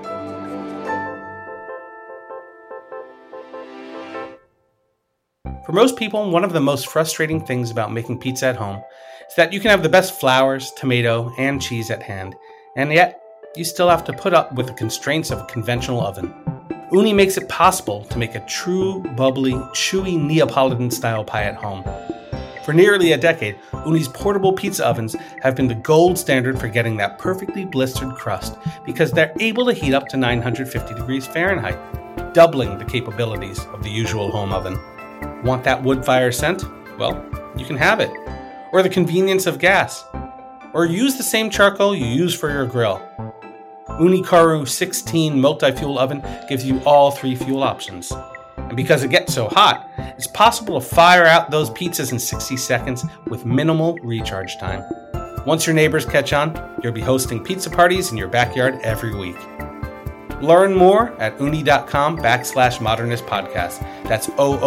For most people, one of the most frustrating things about making pizza at home is that you can have the best flours, tomato, and cheese at hand, and yet you still have to put up with the constraints of a conventional oven. Ooni makes it possible to make a true, bubbly, chewy Neapolitan-style pie at home. For nearly a decade, Ooni's portable pizza ovens have been the gold standard for getting that perfectly blistered crust because they're able to heat up to 950 degrees Fahrenheit, doubling the capabilities of the usual home oven. Want that wood fire scent? Well, you can have it. Or the convenience of gas. or use the same charcoal you use for your grill. Unikaru 16 multi-fuel oven gives you all 3 fuel options. And because it gets so hot, it's possible to fire out those pizzas in 60 seconds with minimal recharge time. Once your neighbors catch on, you'll be hosting pizza parties in your backyard every week. Learn more at uni.com/modernist podcast. That's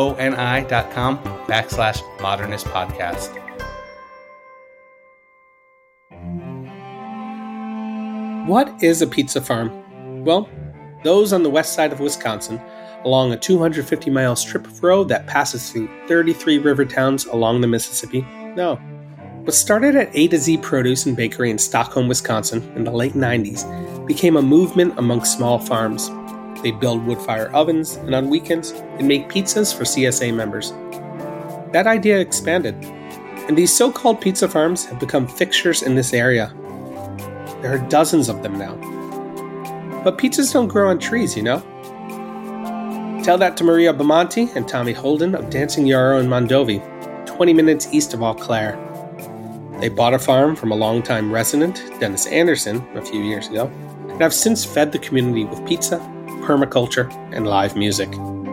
OONI.com/modernist podcast. What is a pizza farm? Well, those on the west side of Wisconsin, along a 250-mile strip of road that passes through 33 river towns along the Mississippi, no. What started at A to Z Produce and Bakery in Stockholm, Wisconsin in the late 90s became a movement among small farms. They'd build wood-fire ovens, and on weekends, they'd make pizzas for CSA members. That idea expanded, and these so-called pizza farms have become fixtures in this area. There are dozens of them now. But pizzas don't grow on trees, you know? Tell that to Maria Bamonte and Tommy Holden of Dancing Yarrow in Mondovi, 20 minutes east of Eau Claire. They bought a farm from a longtime resident, Dennis Anderson, a few years ago, and have since fed the community with pizza, permaculture, and live music.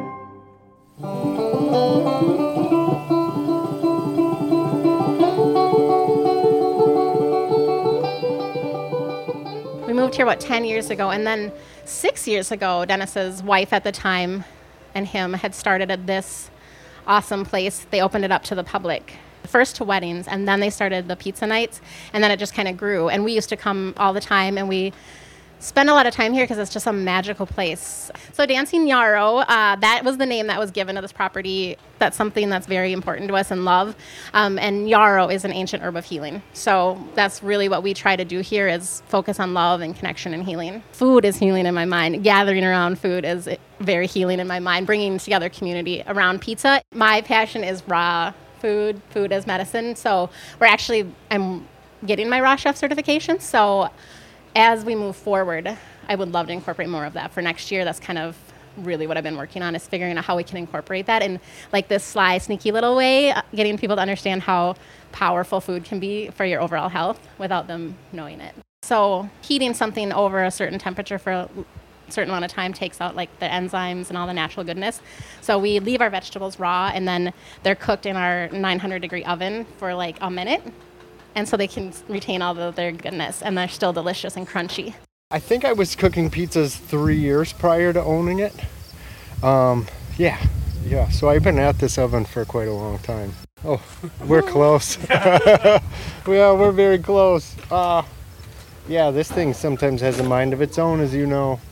We moved here about 10 years ago, and then 6 years ago, Dennis's wife at the time and him had started at this awesome place. They opened it up to the public, first to weddings, and then they started the pizza nights, and then it just kind of grew. And we used to come all the time, and we spend a lot of time here because it's just a magical place. So Dancing Yarrow, that was the name that was given to this property. That's something that's very important to us and love. And yarrow is an ancient herb of healing. So that's really what we try to do here is focus on love and connection and healing. Food is healing in my mind. Gathering around food is very healing in my mind. Bringing together community around pizza. My passion is raw food as medicine. So I'm getting my Raw Chef certification. So as we move forward, I would love to incorporate more of that for next year. That's kind of really what I've been working on is figuring out how we can incorporate that in like this sly, sneaky little way, getting people to understand how powerful food can be for your overall health without them knowing it. So heating something over a certain temperature for a certain amount of time takes out like the enzymes and all the natural goodness. So we leave our vegetables raw and then they're cooked in our 900-degree oven for like a minute. And so they can retain all of their goodness, and they're still delicious and crunchy. I think I was cooking pizzas 3 years prior to owning it. Yeah. So I've been at this oven for quite a long time. Oh, we're close. Yeah, we're very close. Yeah, this thing sometimes has a mind of its own, as you know.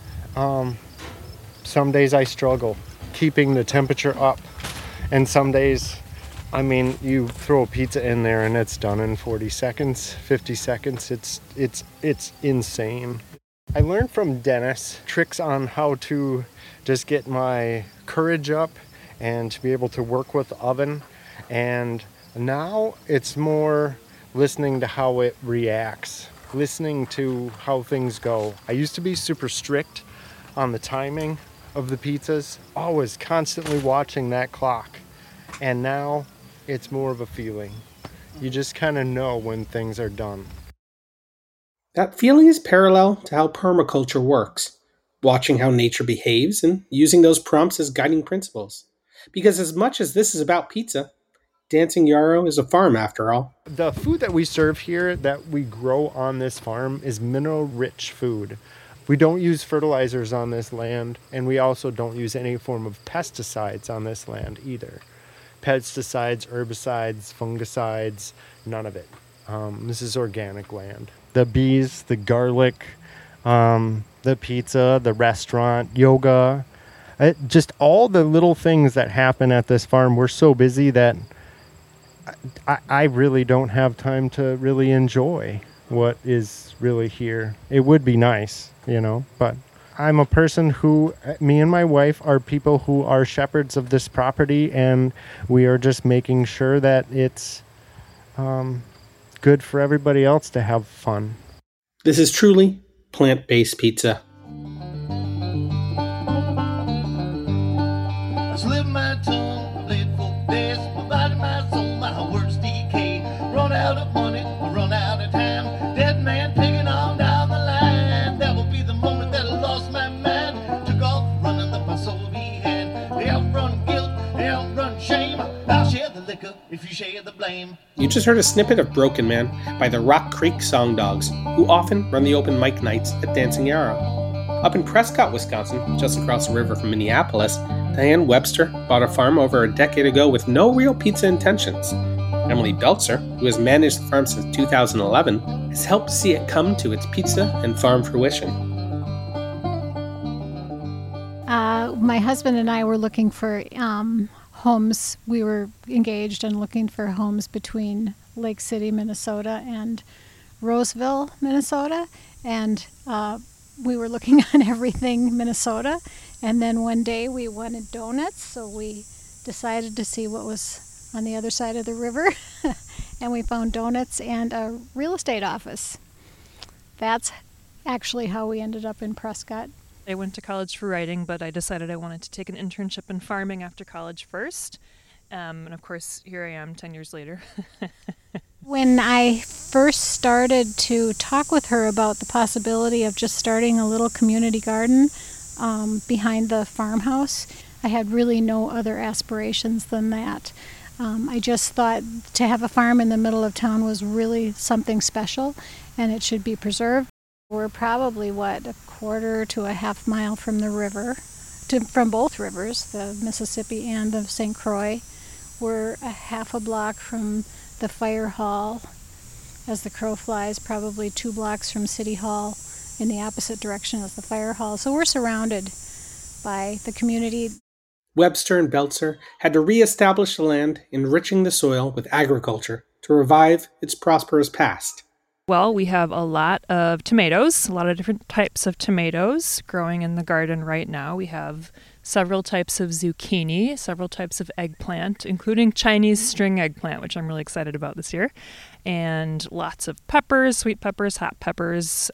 Some days I struggle keeping the temperature up, and some days, I mean, you throw a pizza in there and it's done in 40 seconds, 50 seconds. It's insane. I learned from Dennis tricks on how to just get my courage up and to be able to work with the oven. And now it's more listening to how it reacts, listening to how things go. I used to be super strict on the timing of the pizzas, always constantly watching that clock. And now it's more of a feeling. You just kind of know when things are done. That feeling is parallel to how permaculture works, watching how nature behaves and using those prompts as guiding principles. Because as much as this is about pizza, Dancing Yarrow is a farm after all. The food that we serve here, that we grow on this farm, is mineral-rich food. We don't use fertilizers on this land, and we also don't use any form of pesticides on this land either. Pesticides, herbicides, fungicides, none of it. This is organic land. The bees, the garlic, the pizza, the restaurant, yoga, just all the little things that happen at this farm. We're so busy that I really don't have time to really enjoy what is really here. It would be nice, but I'm a person who, me and my wife are people who are shepherds of this property, and we are just making sure that it's good for everybody else to have fun. This is truly plant-based pizza. I slip my tongue, bled for best, my body, my soul, my words decay. Run out of money, run out of time. if you share the blame. You just heard a snippet of Broken Man by the Rock Creek Song Dogs, who often run the open mic nights at Dancing Arrow. Up in Prescott, Wisconsin, just across the river from Minneapolis, Diane Webster bought a farm over a decade ago with no real pizza intentions. Emily Belzer, who has managed the farm since 2011, has helped see it come to its pizza and farm fruition. My husband and I were looking for homes. We were engaged and looking for homes between Lake City, Minnesota and Roseville, Minnesota. And we were looking on everything Minnesota. And then one day we wanted donuts, so we decided to see what was on the other side of the river. And we found donuts and a real estate office. That's actually how we ended up in Prescott. I went to college for writing, but I decided I wanted to take an internship in farming after college first. And of course, here I am 10 years later. When I first started to talk with her about the possibility of just starting a little community garden behind the farmhouse, I had really no other aspirations than that. I just thought to have a farm in the middle of town was really something special, and it should be preserved. We're probably, a quarter to a half mile from the river, from both rivers, the Mississippi and the St. Croix. We're a half a block from the fire hall, as the crow flies, probably 2 blocks from City Hall in the opposite direction as the fire hall. So we're surrounded by the community. Webster and Belzer had to reestablish the land, enriching the soil with agriculture to revive its prosperous past. Well, we have a lot of tomatoes, a lot of different types of tomatoes growing in the garden right now. We have several types of zucchini, several types of eggplant, including Chinese string eggplant, which I'm really excited about this year, and lots of peppers, sweet peppers, hot peppers,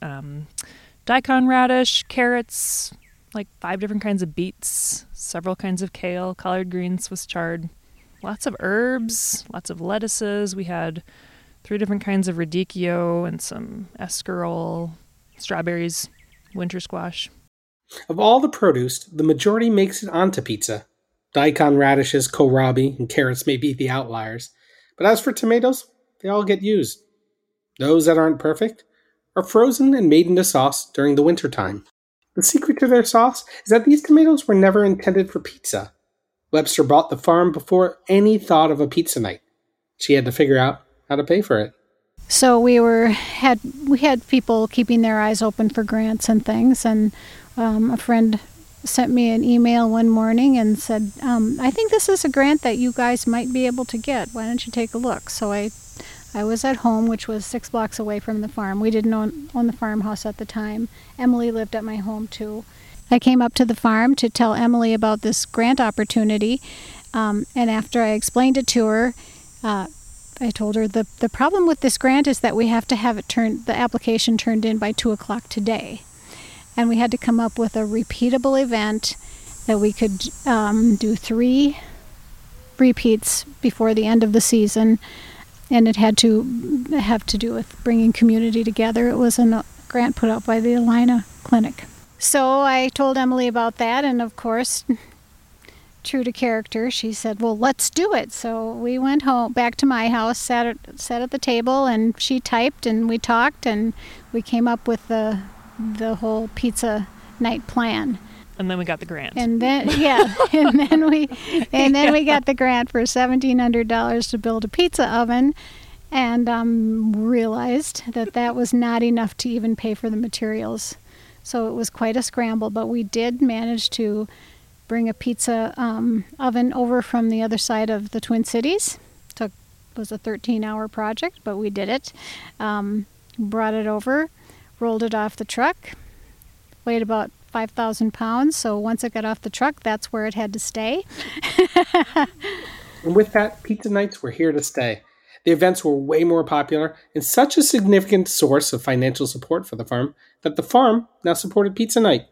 daikon radish, carrots, like 5 different kinds of beets, several kinds of kale, collard greens, Swiss chard, lots of herbs, lots of lettuces. We had 3 different kinds of radicchio and some escarole, strawberries, winter squash. Of all the produce, the majority makes it onto pizza. Daikon radishes, kohlrabi, and carrots may be the outliers. But as for tomatoes, they all get used. Those that aren't perfect are frozen and made into sauce during the wintertime. The secret to their sauce is that these tomatoes were never intended for pizza. Webster bought the farm before any thought of a pizza night. She had to figure out how to pay for it. So we had people keeping their eyes open for grants and things, and a friend sent me an email one morning and said, I think this is a grant that you guys might be able to get. Why don't you take a look? So I was at home, which was 6 blocks away from the farm. We didn't own the farmhouse at the time. Emily lived at my home too. I came up to the farm to tell Emily about this grant opportunity, and after I explained it to her, I told her the problem with this grant is that we have to have the application turned in by 2 o'clock today. And we had to come up with a repeatable event that we could do 3 repeats before the end of the season. And it had to have to do with bringing community together. It was a grant put out by the Alina Clinic. So I told Emily about that, and of course, true to character, she said, well, let's do it. So we went home, back to my house, sat at the table, and she typed, and we talked, and we came up with the whole pizza night plan. And then we got the grant. And then and then we got the grant for $1,700 to build a pizza oven, and realized that was not enough to even pay for the materials. So it was quite a scramble, but we did manage to bring a pizza oven over from the other side of the Twin Cities. It was a 13-hour project, but we did it. Brought it over, rolled it off the truck, weighed about 5,000 pounds, so once it got off the truck, that's where it had to stay. And with that, pizza nights were here to stay. The events were way more popular and such a significant source of financial support for the farm that the farm now supported pizza night.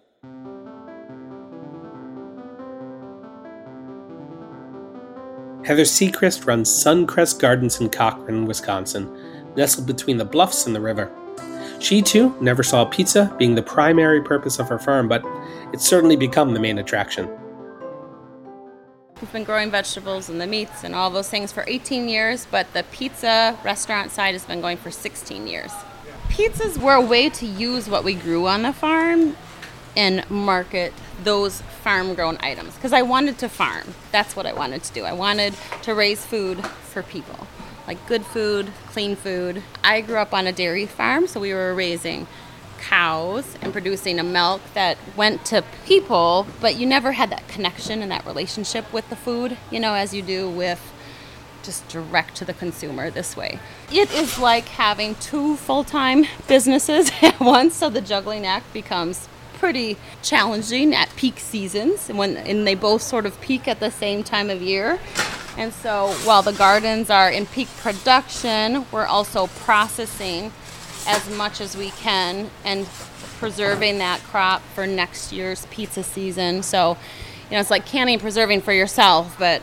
Heather Seacrest runs Suncrest Gardens in Cochrane, Wisconsin, nestled between the bluffs and the river. She, too, never saw pizza being the primary purpose of her farm, but it's certainly become the main attraction. We've been growing vegetables and the meats and all those things for 18 years, but the pizza restaurant side has been going for 16 years. Pizzas were a way to use what we grew on the farm and market those farm-grown items, because I wanted to farm. That's what I wanted to do. I wanted to raise food for people, like good food, clean food. I grew up on a dairy farm, so we were raising cows and producing a milk that went to people, but you never had that connection and that relationship with the food, as you do with just direct to the consumer this way. It is like having two full-time businesses at once, so the juggling act becomes pretty challenging at peak seasons, and they both sort of peak at the same time of year. And so while the gardens are in peak production, we're also processing as much as we can and preserving that crop for next year's pizza season. So, it's like canning and preserving for yourself, but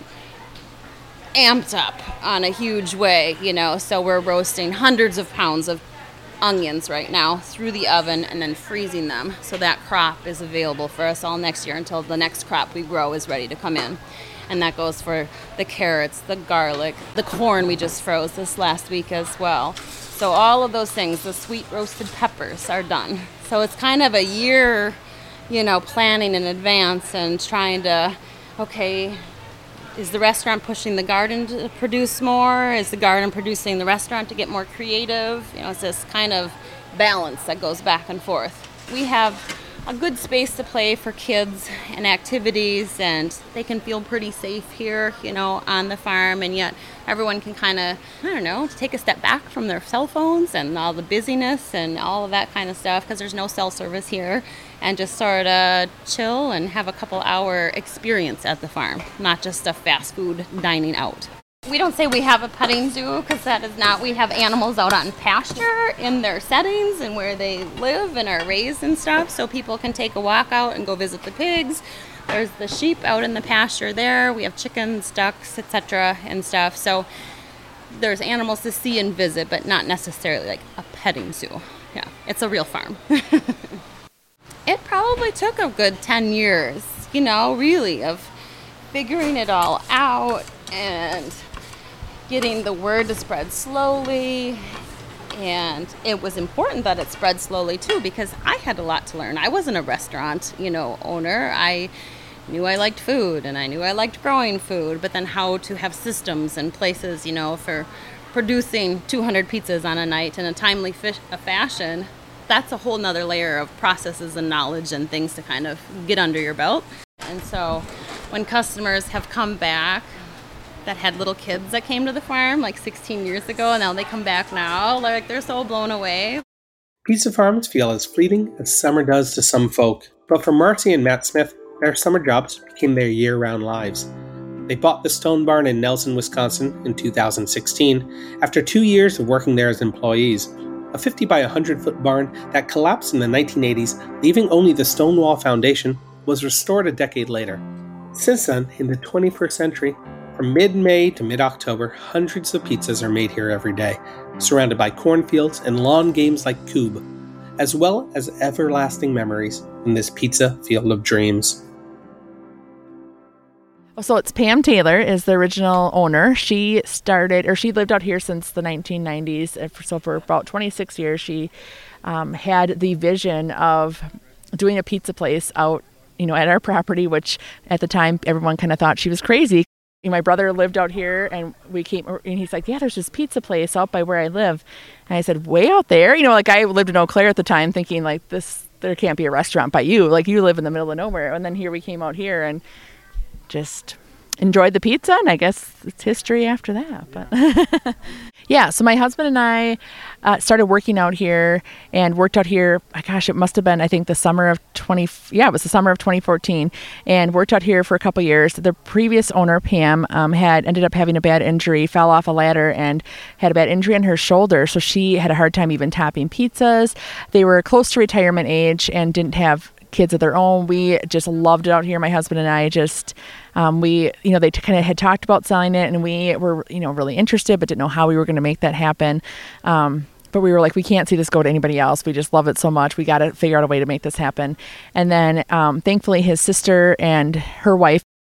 amped up on a huge way, So we're roasting hundreds of pounds of onions right now through the oven and then freezing them, so that crop is available for us all next year until the next crop we grow is ready to come in. And that goes for the carrots, the garlic, the corn we just froze this last week as well. So all of those things, the sweet roasted peppers are done. So it's kind of a year, planning in advance and trying to, okay, is the restaurant pushing the garden to produce more? Is the garden producing the restaurant to get more creative? It's this kind of balance that goes back and forth. We have a good space to play for kids and activities, and they can feel pretty safe here, on the farm, and yet everyone can kind of, take a step back from their cell phones and all the busyness and all of that kind of stuff, because there's no cell service here, and just sort of chill and have a couple-hour experience at the farm, not just a fast food dining out. We don't say we have a petting zoo, because that is not. We have animals out on pasture in their settings and where they live and are raised and stuff, so people can take a walk out and go visit the pigs. There's the sheep out in the pasture there. We have chickens, ducks, etc. and stuff. So there's animals to see and visit, but not necessarily like a petting zoo. Yeah, it's a real farm. It probably took a good 10 years, really, of figuring it all out and getting the word to spread slowly. And it was important that it spread slowly too, because I had a lot to learn. I wasn't a restaurant, owner. I knew I liked food and I knew I liked growing food, but then how to have systems and places, for producing 200 pizzas on a night in a timely fashion. That's a whole nother layer of processes and knowledge and things to kind of get under your belt. And so when customers have come back that had little kids that came to the farm like 16 years ago, and now they come back now, they're so blown away. Pizza farms feel as fleeting as summer does to some folk, but for Marcy and Matt Smith, their summer jobs became their year-round lives. They bought the Stone Barn in Nelson, Wisconsin in 2016 after 2 years of working there as employees. A 50 by 100-foot barn that collapsed in the 1980s, leaving only the stone wall foundation, was restored a decade later. Since then, in the 21st century, from mid-May to mid-October, hundreds of pizzas are made here every day, surrounded by cornfields and lawn games like Cube, as well as everlasting memories in this pizza field of dreams. So it's Pam Taylor is the original owner. She lived out here since the 1990s. So for about 26 years, she had the vision of doing a pizza place out, at our property, which at the time everyone kind of thought she was crazy. My brother lived out here, and we came, and he's like, yeah, there's this pizza place out by where I live. And I said, way out there? I lived in Eau Claire at the time, thinking there can't be a restaurant by you. You live in the middle of nowhere. And then here we came out here and just enjoyed the pizza, and I guess it's history after that. But yeah, so my husband and I started working out here and worked out here. It must have been, I think, the summer of 2014, and worked out here for a couple years. The previous owner, Pam, had ended up having a bad injury, fell off a ladder, and had a bad injury on her shoulder. So she had a hard time even topping pizzas. They were close to retirement age and didn't have kids of their own. We just loved it out here. My husband and I just, they kind of had talked about selling it, and we were, really interested, but didn't know how we were going to make that happen. But we were like, we can't see this go to anybody else. We just love it so much. We got to figure out a way to make this happen. And then, thankfully, his sister and her wife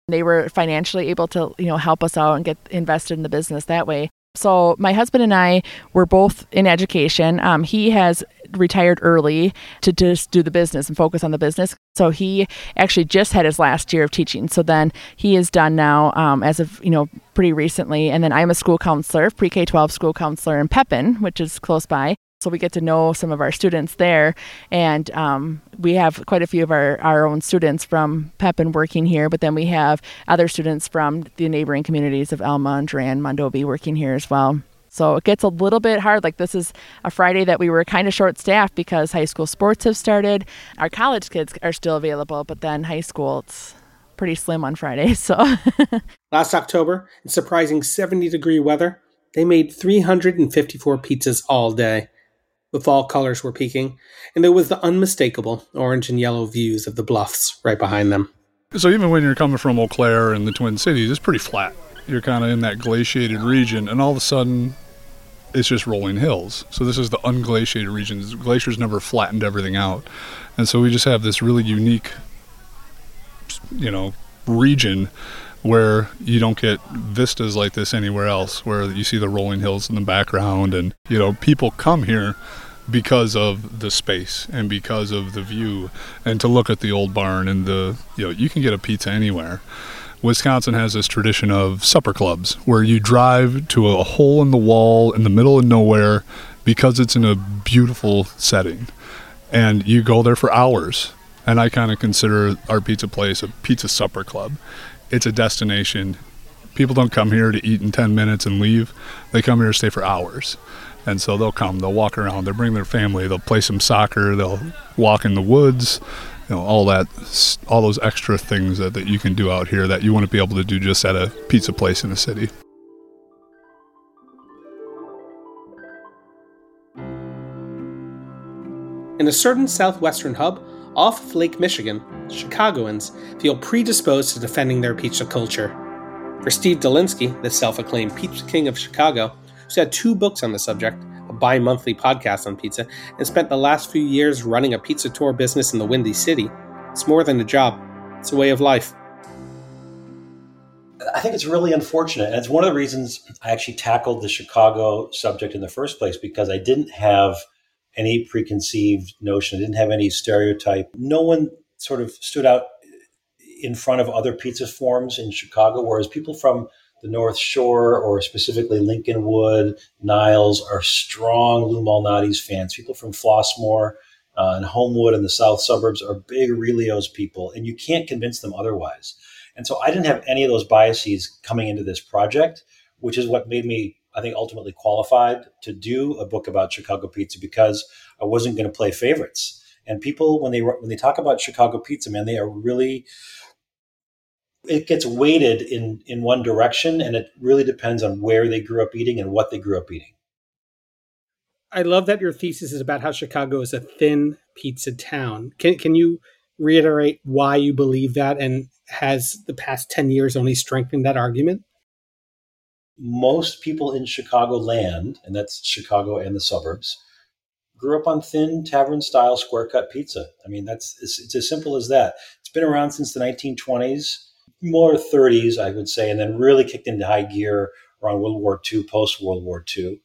They were financially able to, help us out and get invested in the business that way. So my husband and I were both in education. He has retired early to just do the business and focus on the business. So he actually just had his last year of teaching. So then he is done now as of, pretty recently. And then I'm a school counselor, pre-K-12 school counselor in Pepin, which is close by. So we get to know some of our students there. And we have quite a few of our own students from Pepin working here, but then we have other students from the neighboring communities of Alma and Duran, Mondovi working here as well. So it gets a little bit hard. Like this is a Friday that we were kind of short-staffed because high school sports have started. Our college kids are still available, but then high school, it's pretty slim on Fridays. So last October, in surprising 70-degree weather, they made 354 pizzas all day. The fall colors were peaking, and there was the unmistakable orange and yellow views of the bluffs right behind them. So even when you're coming from Eau Claire and the Twin Cities, it's pretty flat. You're kind of in that glaciated region, and all of a sudden, it's just rolling hills. So this is the unglaciated region. The glaciers never flattened everything out. And so we just have this really unique, region where you don't get vistas like this anywhere else, where you see the rolling hills in the background. And, people come here because of the space and because of the view and to look at the old barn and you can get a pizza anywhere. Wisconsin has this tradition of supper clubs where you drive to a hole in the wall in the middle of nowhere because it's in a beautiful setting, and you go there for hours. And I kind of consider our pizza place a pizza supper club. It's a destination. People don't come here to eat in 10 minutes and leave. They come here to stay for hours. And so they'll walk around, they'll bring their family, they'll play some soccer, they'll walk in the woods, all those extra things that you can do out here that you wouldn't be able to do just at a pizza place in the city. In a certain southwestern hub, off of Lake Michigan, Chicagoans feel predisposed to defending their pizza culture. For Steve Dolinsky, the self-acclaimed pizza king of Chicago, who's had 2 books on the subject, a bi-monthly podcast on pizza, and spent the last few years running a pizza tour business in the Windy City, it's more than a job. It's a way of life. I think it's really unfortunate. And it's one of the reasons I actually tackled the Chicago subject in the first place, because I didn't have any preconceived notion. I didn't have any stereotype. No one sort of stood out in front of other pizza forms in Chicago, whereas people from the North Shore, or specifically Lincolnwood, Niles, are strong Lou Malnati's fans. People from Flossmoor and Homewood and the south suburbs are big Aurelio's people, and you can't convince them otherwise. And so I didn't have any of those biases coming into this project, which is what made me, I think, ultimately qualified to do a book about Chicago pizza, because I wasn't going to play favorites. And people, when they talk about Chicago pizza, man, they are really, it gets weighted in one direction, and it really depends on where they grew up eating and what they grew up eating. I love that your thesis is about how Chicago is a thin pizza town. Can you reiterate why you believe that, and has the past 10 years only strengthened that argument? Most people in Chicagoland, and that's Chicago and the suburbs, grew up on thin tavern-style square-cut pizza. I mean, it's as simple as that. It's been around since the 1920s, more 30s, I would say, and then really kicked into high gear around World War II, post-World War II.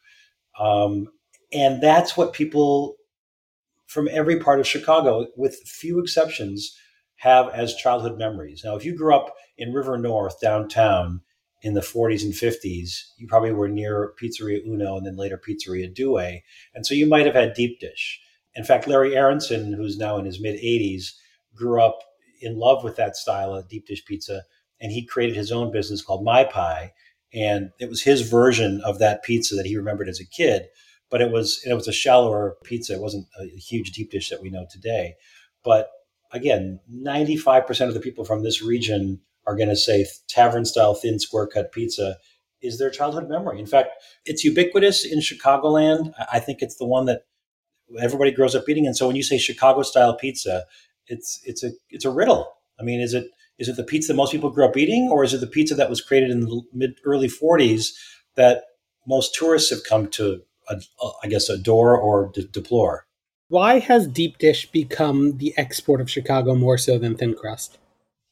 And that's what people from every part of Chicago, with few exceptions, have as childhood memories. Now, if you grew up in River North, downtown, in the 40s and 50s, you probably were near Pizzeria Uno and then later Pizzeria Due. And so you might have had deep dish. In fact, Larry Aronson, who's now in his mid-80s, grew up in love with that style of deep dish pizza, and he created his own business called My Pie. And it was his version of that pizza that he remembered as a kid, but it was a shallower pizza. It wasn't a huge deep dish that we know today. But again, 95% of the people from this region are going to say tavern-style thin square-cut pizza is their childhood memory. In fact, it's ubiquitous in Chicagoland. I think it's the one that everybody grows up eating. And so when you say Chicago-style pizza, it's a riddle. I mean, is it the pizza that most people grew up eating, or is it the pizza that was created in the early 40s that most tourists have come to, adore or deplore? Why has deep dish become the export of Chicago more so than thin crust?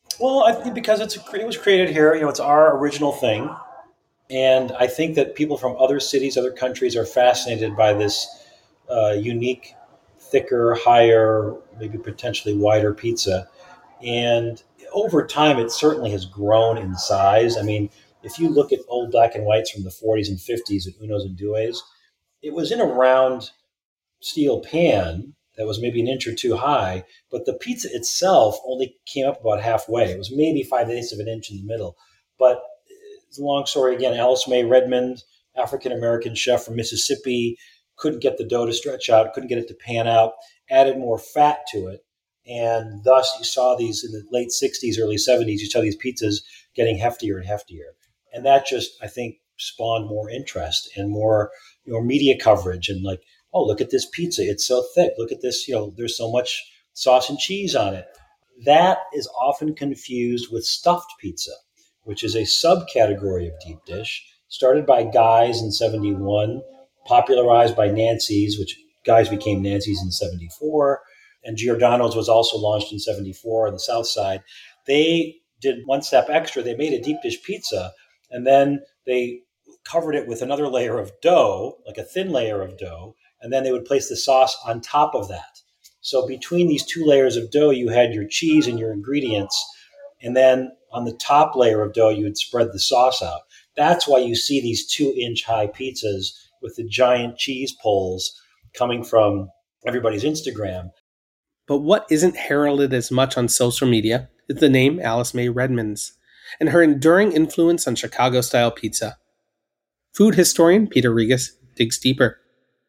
Well, I think because it was created here, it's our original thing. And I think that people from other cities, other countries are fascinated by this unique, thicker, higher, maybe potentially wider pizza. And over time, it certainly has grown in size. I mean, if you look at old black and whites from the 40s and 50s at Unos and Dues, it was in a round steel pan that was maybe an inch or two high, but the pizza itself only came up about halfway. It was maybe 5/8 of an inch in the middle. But it's a long story again. Alice May Redmond, African-American chef from Mississippi, couldn't get the dough to stretch out, couldn't get it to pan out, added more fat to it. And thus you saw these in the late 60s, early 70s, you saw these pizzas getting heftier and heftier. And that just, I think, spawned more interest and more media coverage and like, oh, look at this pizza. It's so thick. Look at this, there's so much sauce and cheese on it. That is often confused with stuffed pizza, which is a subcategory of deep dish, started by Guy's in 71, popularized by Nancy's, which Guy's became Nancy's in 74, and Giordano's was also launched in 74 on the South Side. They did one step extra. They made a deep dish pizza, and then they covered it with another layer of dough, like a thin layer of dough, and then they would place the sauce on top of that. So between these two layers of dough, you had your cheese and your ingredients, and then on the top layer of dough, you would spread the sauce out. That's why you see these 2-inch high pizzas with the giant cheese pulls coming from everybody's Instagram. But what isn't heralded as much on social media is the name Alice May Redmonds and her enduring influence on Chicago-style pizza. Food historian Peter Regas digs deeper.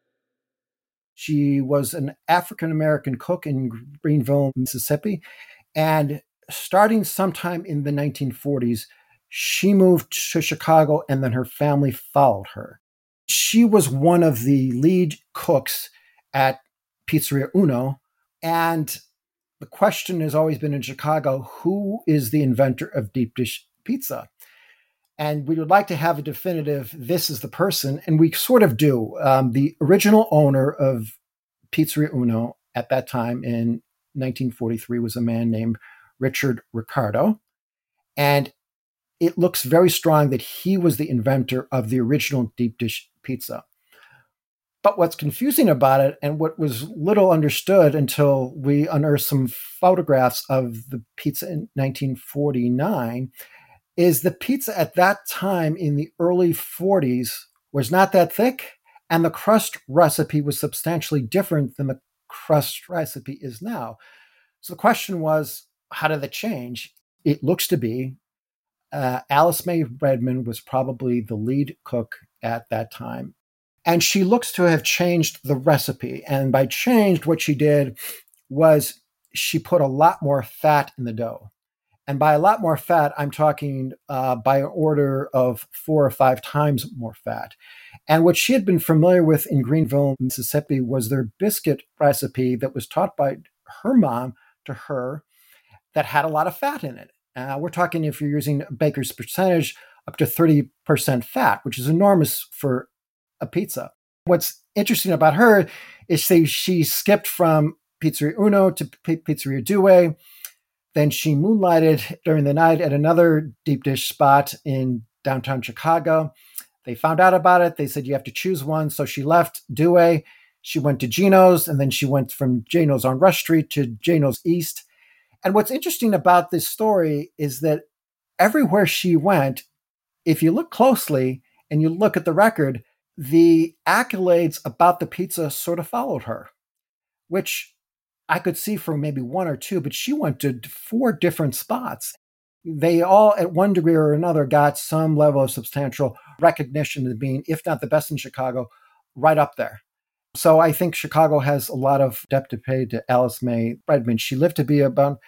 She was an African-American cook in Greenville, Mississippi, and starting sometime in the 1940s, she moved to Chicago and then her family followed her. She was one of the lead cooks at Pizzeria Uno, and the question has always been in Chicago, who is the inventor of deep dish pizza? And we would like to have a definitive, this is the person, and we sort of do. The original owner of Pizzeria Uno at that time in 1943 was a man named Richard Ricardo. And it looks very strong that he was the inventor of the original deep dish pizza. But what's confusing about it, and what was little understood until we unearthed some photographs of the pizza in 1949, is the pizza at that time in the early 40s was not that thick, and the crust recipe was substantially different than the crust recipe is now. So the question was, how did it change? It looks to be Alice May Redmond was probably the lead cook at that time. And she looks to have changed the recipe. And by changed, what she did was she put a lot more fat in the dough. And by a lot more fat, I'm talking by an order of 4 or 5 times more fat. And what she had been familiar with in Greenville, Mississippi, was their biscuit recipe that was taught by her mom to her that had a lot of fat in it. We're talking, if you're using baker's percentage, up to 30% fat, which is enormous for a pizza. What's interesting about her is she skipped from Pizzeria Uno to Pizzeria Due. Then she moonlighted during the night at another deep dish spot in downtown Chicago. They found out about it. They said, you have to choose one. So she left Due. She went to Gino's, and then she went from Gino's on Rush Street to Gino's East. And what's interesting about this story is that everywhere she went, if you look closely and you look at the record, the accolades about the pizza sort of followed her, which I could see for maybe 1 or 2, but she went to 4 different spots. They all, at one degree or another, got some level of substantial recognition as being, if not the best in Chicago, right up there. So I think Chicago has a lot of debt to pay to Alice May Redmond. She lived to be about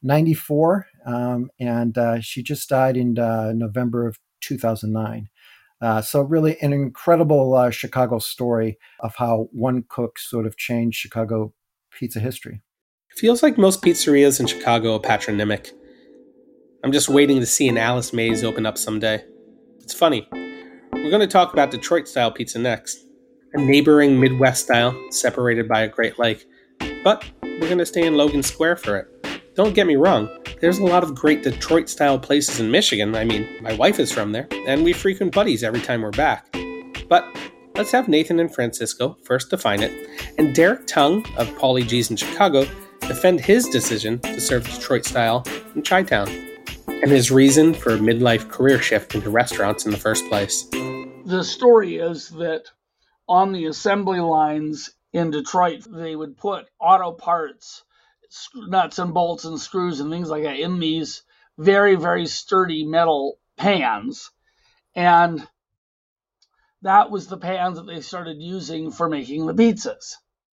94, and she just died in November of 2009. So really an incredible Chicago story of how one cook sort of changed Chicago pizza history. It feels like most pizzerias in Chicago are patronymic. I'm just waiting to see an Alice May's open up someday. It's funny. We're going to talk about Detroit-style pizza next. A neighboring Midwest style separated by a Great Lake. But we're going to stay in Logan Square for it. Don't get me wrong, There's a lot of great Detroit-style places in Michigan. I mean, my wife is from there, and we frequent Buddy's every time we're back. But let's have Nathan and Francisco first define it, and Derek Tung of Paulie G's in Chicago defend his decision to serve Detroit-style in Chi-Town, and his reason for a midlife career shift into restaurants in the first place. The story is that on the assembly lines in Detroit, they would put auto parts, nuts and bolts and screws and things like that in these very, very sturdy metal pans. And that was the pans that they started using for making the pizzas.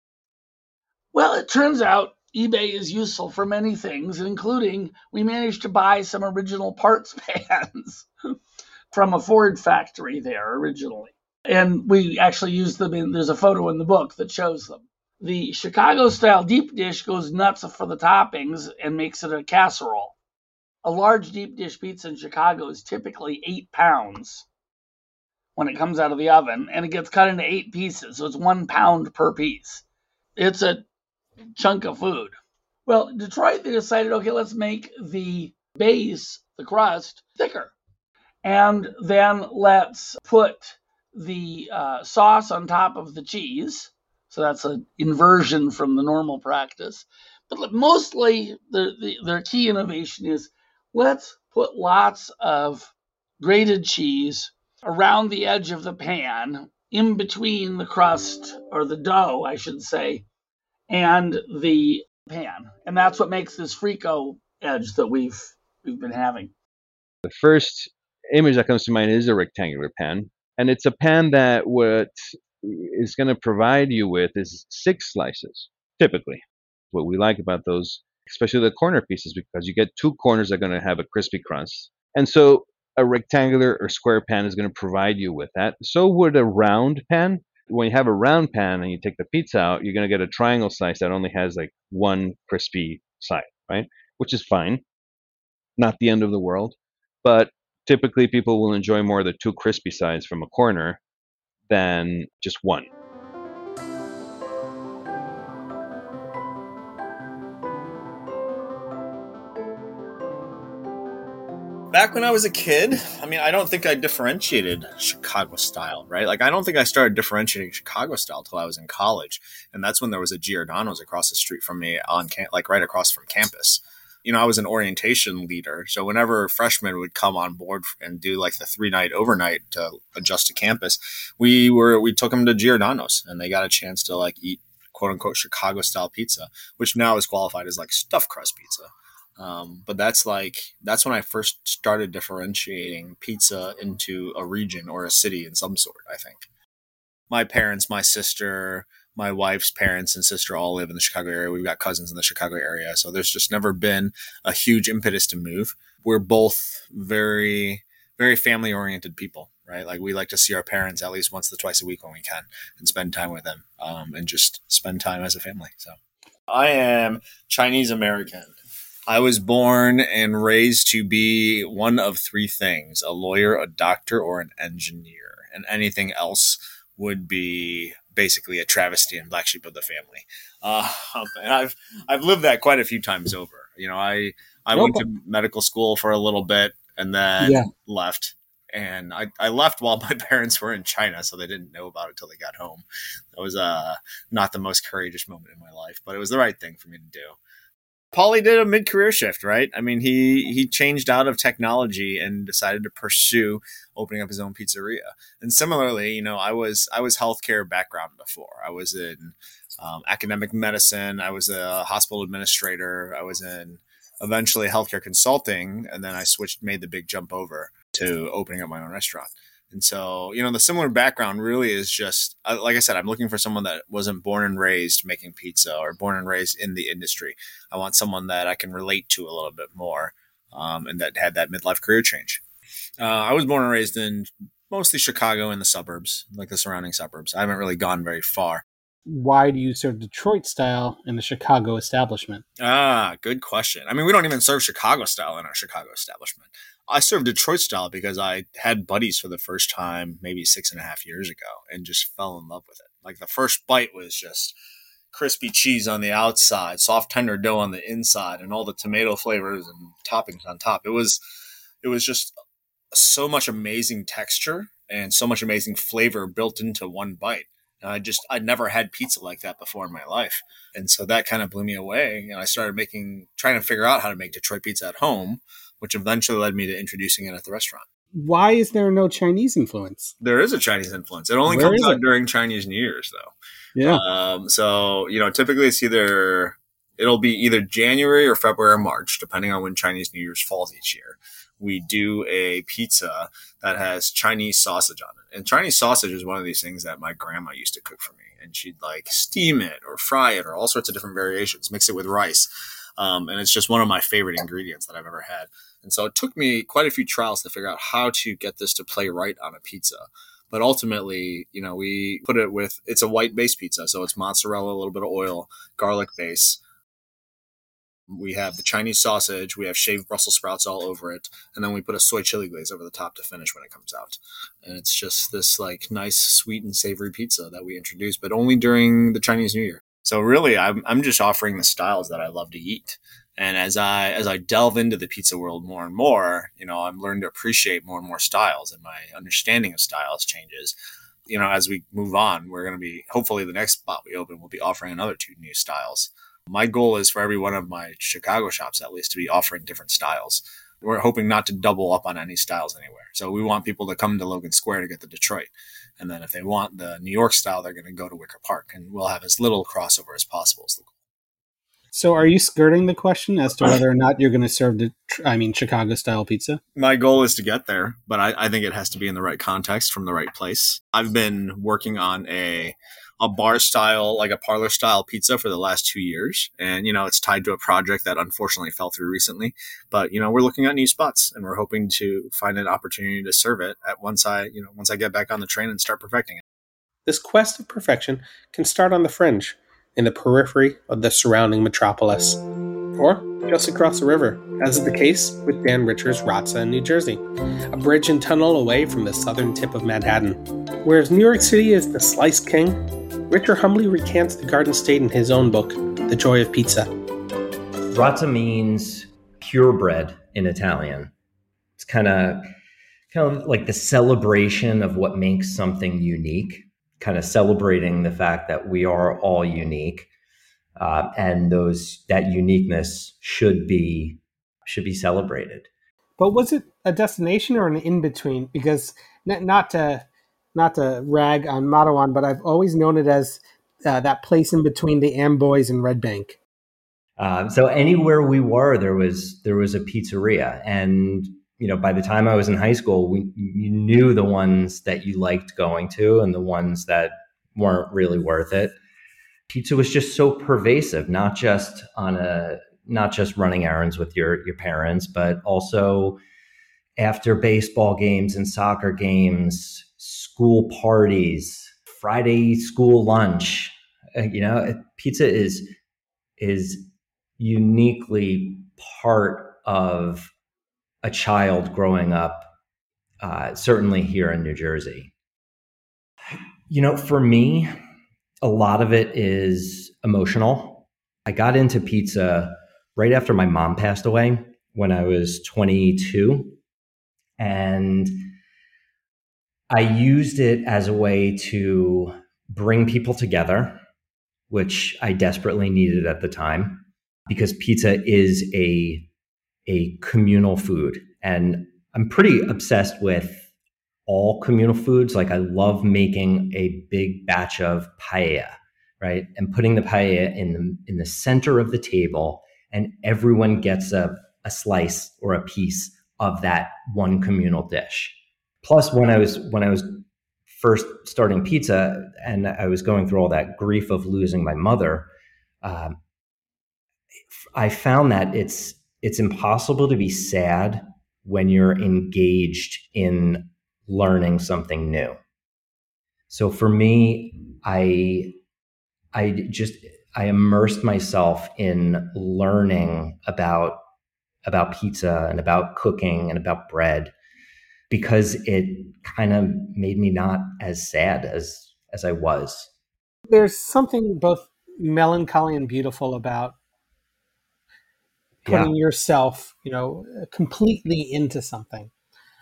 Well, it turns out eBay is useful for many things, including we managed to buy some original parts pans from a Ford factory there originally. And we actually used them there's a photo in the book that shows them. The Chicago-style deep dish goes nuts for the toppings and makes it a casserole. A large deep dish pizza in Chicago is typically 8 pounds when it comes out of the oven, and it gets cut into 8 pieces, so it's 1 pound per piece. It's a chunk of food. Well, in Detroit, they decided, okay, let's make the base, the crust, thicker. And then let's put the sauce on top of the cheese. So that's an inversion from the normal practice. But mostly, their key innovation is let's put lots of grated cheese around the edge of the pan, in between the crust, or the dough, I should say, and the pan. And that's what makes this Frico edge that we've been having. The first image that comes to mind is a rectangular pan. And it's a pan that what is going to provide you with is 6 slices, typically. What we like about those, especially the corner pieces, because you get 2 corners that are going to have a crispy crust. And so a rectangular or square pan is going to provide you with that. So would a round pan. When you have a round pan and you take the pizza out, you're going to get a triangle slice that only has like 1 crispy side, right? Which is fine. Not the end of the world. But typically people will enjoy more of the 2 crispy sides from a corner than just 1. Back when I was a kid, I don't think I differentiated Chicago style, right? Like, I don't think I started differentiating Chicago style till I was in college. And that's when there was a Giordano's across the street from me right across from campus. I was an orientation leader. So whenever freshmen would come on board and do like the 3-night overnight to adjust to campus, we took them to Giordano's, and they got a chance to like eat quote unquote Chicago style pizza, which now is qualified as like stuffed crust pizza. But that's when I first started differentiating pizza into a region or a city in some sort, I think. My parents, my sister, my wife's parents and sister all live in the Chicago area. We've got cousins in the Chicago area. So there's just never been a huge impetus to move. We're both very, very family oriented people, right? Like, we like to see our parents at least once to twice a week when we can and spend time with them, and just spend time as a family. So I am Chinese American. I was born and raised to be one of 3 things: a lawyer, a doctor, or an engineer. And anything else would be basically a travesty and black sheep of the family. And I've lived that quite a few times over. I went to medical school for a little bit and then left. And I left while my parents were in China, so they didn't know about it till they got home. That was not the most courageous moment in my life, but it was the right thing for me to do. Paulie did a mid-career shift, right? He changed out of technology and decided to pursue opening up his own pizzeria. And similarly, I was healthcare background before. I was in academic medicine. I was a hospital administrator. I was in eventually healthcare consulting, and then I made the big jump over to opening up my own restaurant. And so, the similar background really is just, like I said, I'm looking for someone that wasn't born and raised making pizza or born and raised in the industry. I want someone that I can relate to a little bit more, and that had that midlife career change. I was born and raised in mostly Chicago and the suburbs, like the surrounding suburbs. I haven't really gone very far. Why do you serve Detroit style in the Chicago establishment? Good question. We don't even serve Chicago style in our Chicago establishment. I serve Detroit style because I had Buddy's for the first time maybe 6.5 years ago and just fell in love with it. Like, the first bite was just, crispy cheese on the outside, soft tender dough on the inside, and all the tomato flavors and toppings on top. It was just so much amazing texture and so much amazing flavor built into one bite. And I'd never had pizza like that before in my life. And so that kind of blew me away. And I started trying to figure out how to make Detroit pizza at home, which eventually led me to introducing it at the restaurant. Why is there no Chinese influence? There is a Chinese influence. It only comes out during Chinese New Year's, though. Yeah. So, typically it'll be either January or February or March, depending on when Chinese New Year's falls each year. We do a pizza that has Chinese sausage on it. And Chinese sausage is one of these things that my grandma used to cook for me. And she'd steam it or fry it or all sorts of different variations, mix it with rice. And it's just one of my favorite ingredients that I've ever had. And so it took me quite a few trials to figure out how to get this to play right on a pizza. But ultimately, we put it it's a white-based pizza. So it's mozzarella, a little bit of oil, garlic base. We have the Chinese sausage. We have shaved Brussels sprouts all over it. And then we put a soy chili glaze over the top to finish when it comes out. And it's just this nice, sweet and savory pizza that we introduce, but only during the Chinese New Year. So really, I'm just offering the styles that I love to eat. And as I delve into the pizza world more and more, I'm learning to appreciate more and more styles, and my understanding of styles changes. As we move on, we're going to be, hopefully the next spot we open, we'll be offering another 2 new styles. My goal is for every one of my Chicago shops, at least, to be offering different styles. We're hoping not to double up on any styles anywhere. So we want people to come to Logan Square to get the Detroit. And then if they want the New York style, they're going to go to Wicker Park. And we'll have as little crossover as possible. So are you skirting the question as to whether or not you're going to serve Chicago-style pizza? My goal is to get there, but I think it has to be in the right context from the right place. I've been working on a bar style, a parlor style pizza for the last 2 years. And, it's tied to a project that unfortunately fell through recently. But, we're looking at new spots, and we're hoping to find an opportunity to serve it once I get back on the train and start perfecting it. This quest of perfection can start on the fringe, in the periphery of the surrounding metropolis, or just across the river, as is the case with Dan Richer's Razza in New Jersey, a bridge and tunnel away from the southern tip of Manhattan. Whereas New York City is the slice king, Richer humbly recants the Garden State in his own book, The Joy of Pizza. Razza means purebred in Italian. It's kind of like the celebration of what makes something unique, kind of celebrating the fact that we are all unique, and that uniqueness should be celebrated. But was it a destination or an in-between? Because not to rag on Mattawan, but I've always known it as that place in between the Amboys and Red Bank. So anywhere we were, there was a pizzeria, and by the time I was in high school, you knew the ones that you liked going to and the ones that weren't really worth it. Pizza was just so pervasive, not just running errands with your parents, but also after baseball games and soccer games, school parties, Friday school lunch. Pizza is uniquely part of a child growing up, certainly here in New Jersey. For me, a lot of it is emotional. I got into pizza right after my mom passed away when I was 22. And I used it as a way to bring people together, which I desperately needed at the time, because pizza is a communal food. And I'm pretty obsessed with all communal foods. I love making a big batch of paella, right? And putting the paella in the center of the table, and everyone gets a slice or a piece of that one communal dish. Plus, when I was first starting pizza and I was going through all that grief of losing my mother, I found that it's impossible to be sad when you're engaged in learning something new. So for me, I immersed myself in learning about pizza and about cooking and about bread, because it kind of made me not as sad as I was. There's something both melancholy and beautiful about putting yourself, completely into something.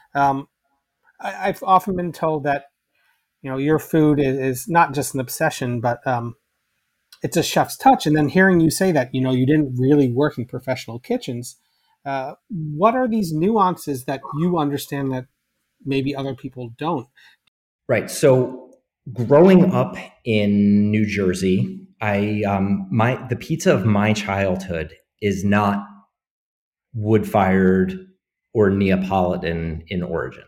I've often been told that, your food is not just an obsession, but it's a chef's touch. And then hearing you say that, you didn't really work in professional kitchens. What are these nuances that you understand that maybe other people don't? Right. So growing up in New Jersey, the pizza of my childhood is not wood-fired or Neapolitan in origin.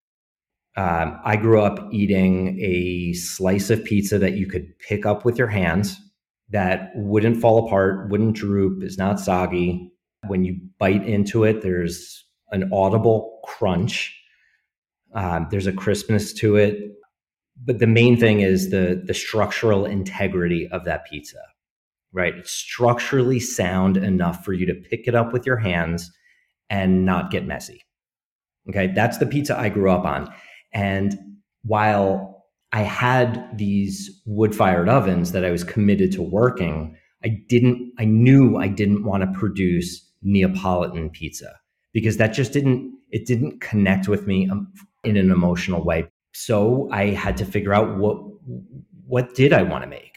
I grew up eating a slice of pizza that you could pick up with your hands, that wouldn't fall apart, wouldn't droop, is not soggy. When you bite into it, there's an audible crunch. There's a crispness to it. But the main thing is the structural integrity of that pizza, right? It's structurally sound enough for you to pick it up with your hands and not get messy. Okay, that's the pizza I grew up on. And while I had these wood-fired ovens that I was committed to working, I knew I didn't want to produce Neapolitan pizza because that just didn't connect with me in an emotional way. So I had to figure out what did I want to make?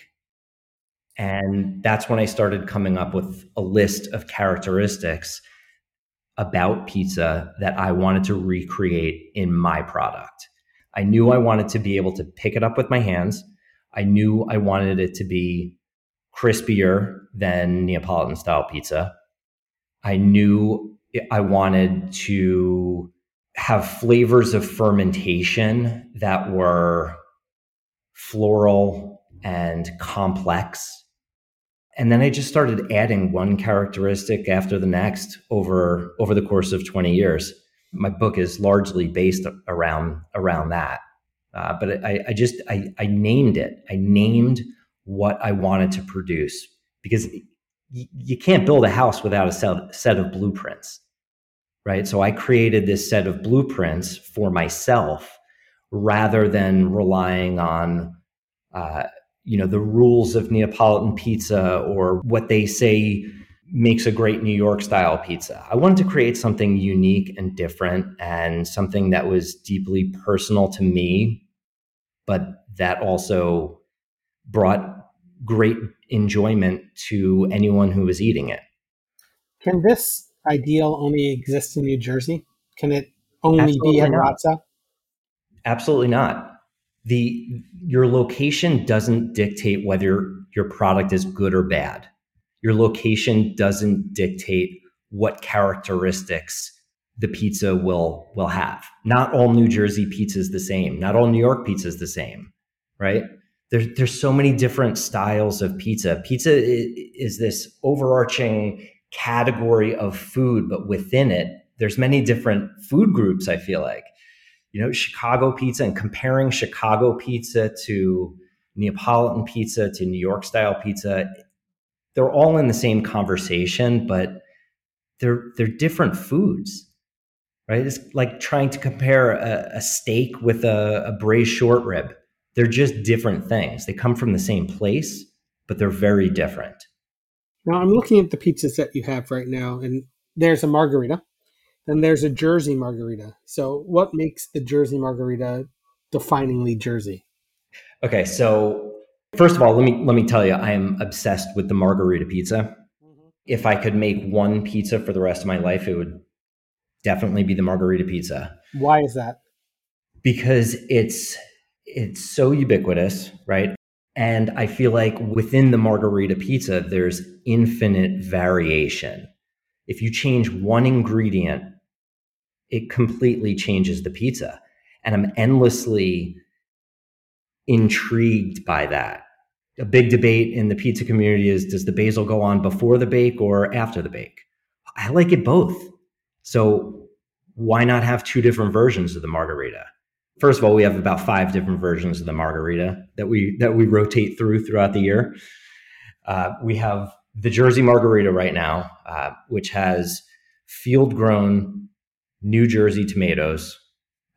And that's when I started coming up with a list of characteristics about pizza that I wanted to recreate in my product. I knew I wanted to be able to pick it up with my hands. I knew I wanted it to be crispier than Neapolitan style pizza. I knew I wanted to have flavors of fermentation that were floral and complex. And then I just started adding one characteristic after the next over the course of 20 years. My book is largely based around that. But I named it. I named what I wanted to produce because you can't build a house without a set of blueprints, right? So I created this set of blueprints for myself rather than relying on the rules of Neapolitan pizza or what they say makes a great New York style pizza. I wanted to create something unique and different and something that was deeply personal to me, but that also brought great enjoyment to anyone who was eating it. Can this ideal only exist in New Jersey? Can it only be at Razza? Absolutely not. Your location doesn't dictate whether your product is good or bad. Your location doesn't dictate what characteristics the pizza will have. Not all New Jersey pizza is the same. Not all New York pizza is the same, right? There's so many different styles of pizza. Pizza is this overarching category of food, but within it, there's many different food groups, I feel like. Chicago pizza and comparing Chicago pizza to Neapolitan pizza to New York style pizza, they're all in the same conversation, but they're different foods, right? It's like trying to compare a steak with a braised short rib. They're just different things. They come from the same place, but they're very different. Now I'm looking at the pizzas that you have right now, and there's a margarita. Then there's a Jersey margarita. So what makes the Jersey margarita definingly Jersey? Okay, so first of all, let me tell you, I am obsessed with the margarita pizza. Mm-hmm. If I could make one pizza for the rest of my life, it would definitely be the margarita pizza. Why is that? Because it's so ubiquitous, right? And I feel like within the margarita pizza, there's infinite variation. If you change one ingredient, it completely changes the pizza. And I'm endlessly intrigued by that. A big debate in the pizza community is, does the basil go on before the bake or after the bake? I like it both. So why not have two different versions of the margarita? First of all, we have about 5 different versions of the margarita that we rotate throughout the year. We have the Jersey margarita right now, which has field-grown New Jersey tomatoes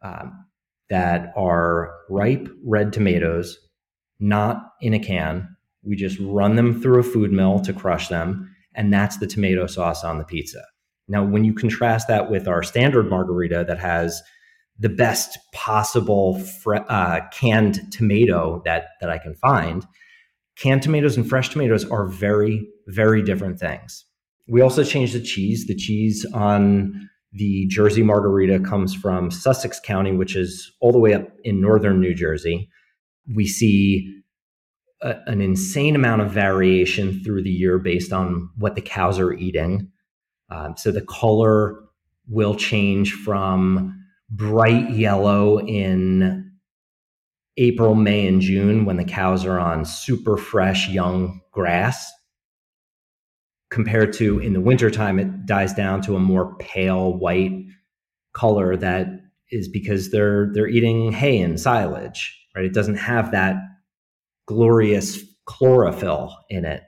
that are ripe red tomatoes, not in a can, We just run them through a food mill to crush them, and that's the tomato sauce on the pizza. Now, when you contrast that with our standard margarita that has the best possible canned tomato that I can find, canned tomatoes and fresh tomatoes are very, very different things. We also changed the cheese. The cheese on the Jersey margarita comes from Sussex County, which is all the way up in northern New Jersey. We see an insane amount of variation through the year based on what the cows are eating. So the color will change from bright yellow in April, May, and June when the cows are on super fresh young grass, compared to in the wintertime, it dies down to a more pale white color. That is because they're eating hay and silage, right? It doesn't have that glorious chlorophyll in it.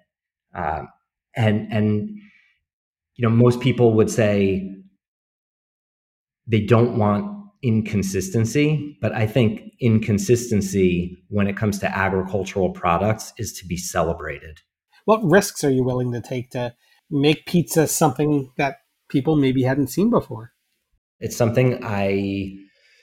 And most people would say they don't want inconsistency, but I think inconsistency when it comes to agricultural products is to be celebrated. What risks are you willing to take to make pizza something that people maybe hadn't seen before? It's something I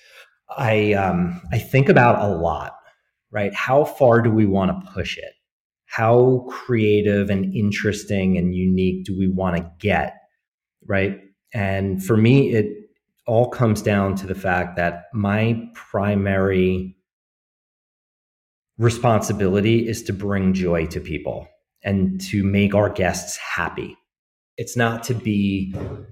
think about a lot, right? How far do we want to push it? How creative and interesting and unique do we want to get, right? And for me, it all comes down to the fact that my primary responsibility is to bring joy to people and to make our guests happy. It's not to be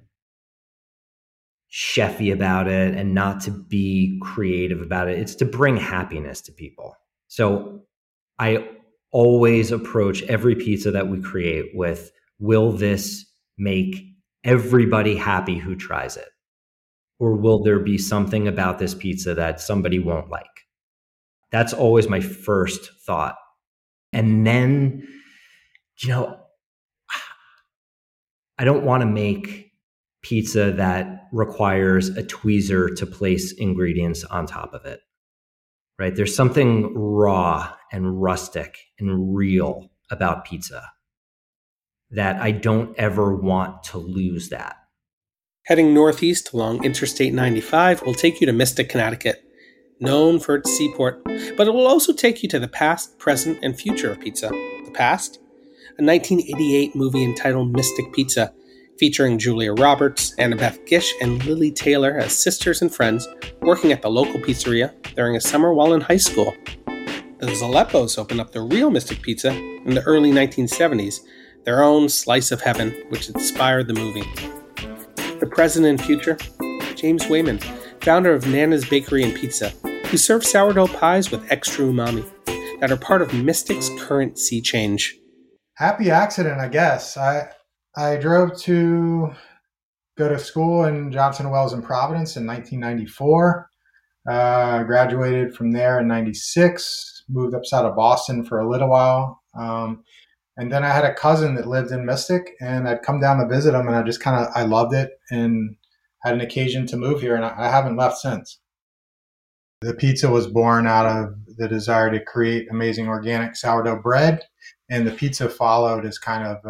chefy about it and not to be creative about it. It's to bring happiness to people. So I always approach every pizza that we create with, will this make everybody happy who tries it? Or will there be something about this pizza that somebody won't like? That's always my first thought. And then, I don't want to make pizza that requires a tweezer to place ingredients on top of it, right? There's something raw and rustic and real about pizza that I don't ever want to lose that. Heading northeast along Interstate 95 will take you to Mystic, Connecticut, known for its seaport, but it will also take you to the past, present, and future of pizza. The past? A 1988 movie entitled Mystic Pizza, featuring Julia Roberts, Annabeth Gish, and Lily Taylor as sisters and friends working at the local pizzeria during a summer while in high school. The Zaleppos opened up the real Mystic Pizza in the early 1970s, their own slice of heaven, which inspired the movie. The present and future? James Wayman, founder of Nana's Bakery and Pizza, who serves sourdough pies with extra umami that are part of Mystic's current sea change. Happy accident, I guess. I drove to go to school in Johnson & Wales in Providence in 1994. Graduated from there in 96, moved upside of Boston for a little while. And then I had a cousin that lived in Mystic, and I'd come down to visit him, and I loved it and had an occasion to move here, and I haven't left since. The pizza was born out of the desire to create amazing organic sourdough bread, and the pizza followed as kind of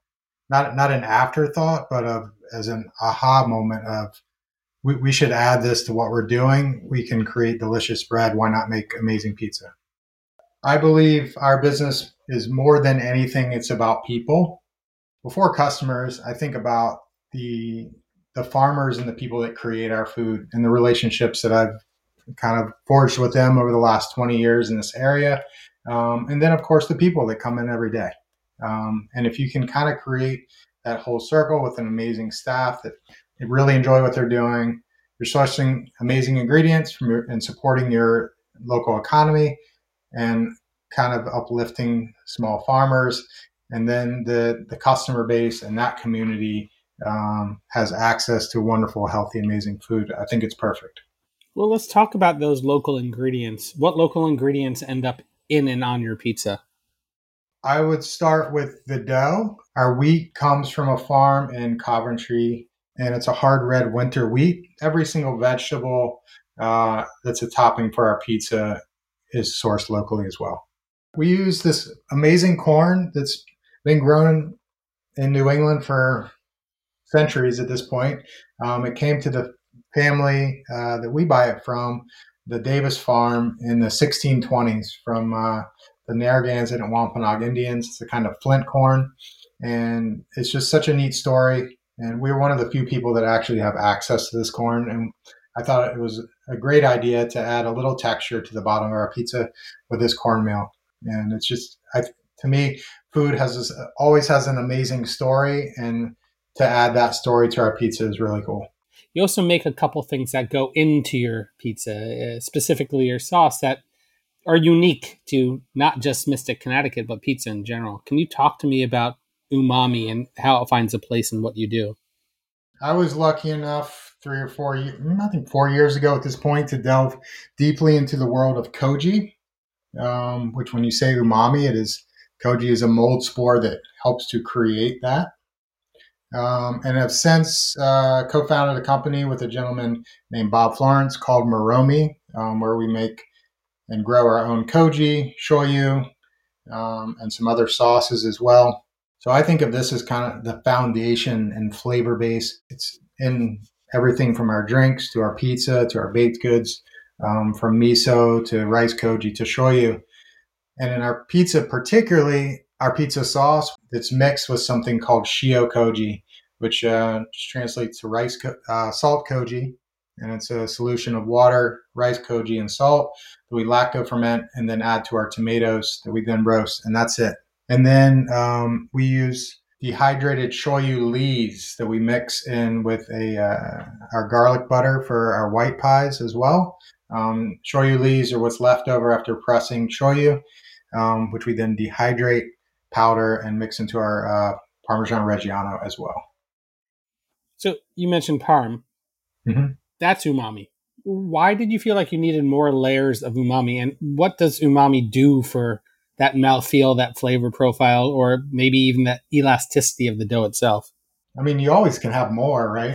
not an afterthought, but as an aha moment of we should add this to what we're doing. We can create delicious bread. Why not make amazing pizza? I believe our business is more than anything. It's about people. Before customers, I think about the farmers and the people that create our food and the relationships that I've kind of forged with them over the last 20 years in this area. And then, of course, the people that come in every day. And if you can kind of create that whole circle with an amazing staff that really enjoy what they're doing, you're sourcing amazing ingredients and supporting your local economy and kind of uplifting small farmers. And then the customer base and that community has access to wonderful, healthy, amazing food. I think it's perfect. Well, let's talk about those local ingredients. What local ingredients end up in and on your pizza? I would start with the dough. Our wheat comes from a farm in Coventry, and it's a hard red winter wheat. Every single vegetable that's a topping for our pizza is sourced locally as well. We use this amazing corn that's been grown in New England for centuries at this point. It came to the family that we buy it from, the Davis farm, in the 1620s from the Narragansett and Wampanoag Indians. It's a kind of flint corn, and it's just such a neat story. And we were one of the few people that actually have access to this corn, and I thought it was a great idea to add a little texture to the bottom of our pizza with this cornmeal. And it's just, to me, food always has an amazing story, and to add that story to our pizza is really cool. You also make a couple things that go into your pizza, specifically your sauce, that are unique to not just Mystic, Connecticut, but pizza in general. Can you talk to me about umami and how it finds a place in what you do? I was lucky enough 4 years ago at this point to delve deeply into the world of koji, which when you say umami, koji is a mold spore that helps to create that. And have since co-founded a company with a gentleman named Bob Florence called Moromi, where we make and grow our own koji, shoyu, and some other sauces as well. So I think of this as kind of the foundation and flavor base. It's in everything from our drinks to our pizza to our baked goods, from miso to rice koji to shoyu. And in our pizza, particularly our pizza sauce, it's mixed with something called shio koji, which translates to salt koji. And it's a solution of water, rice koji, and salt that we lacto ferment and then add to our tomatoes that we then roast. And that's it. And then we use dehydrated shoyu lees that we mix in with our garlic butter for our white pies as well. Shoyu lees are what's left over after pressing shoyu, which we then dehydrate, powder, and mix into our Parmesan Reggiano as well. So you mentioned parm. Mm-hmm. That's umami. Why did you feel like you needed more layers of umami? And what does umami do for that mouthfeel, that flavor profile, or maybe even that elasticity of the dough itself? I mean, you always can have more, right?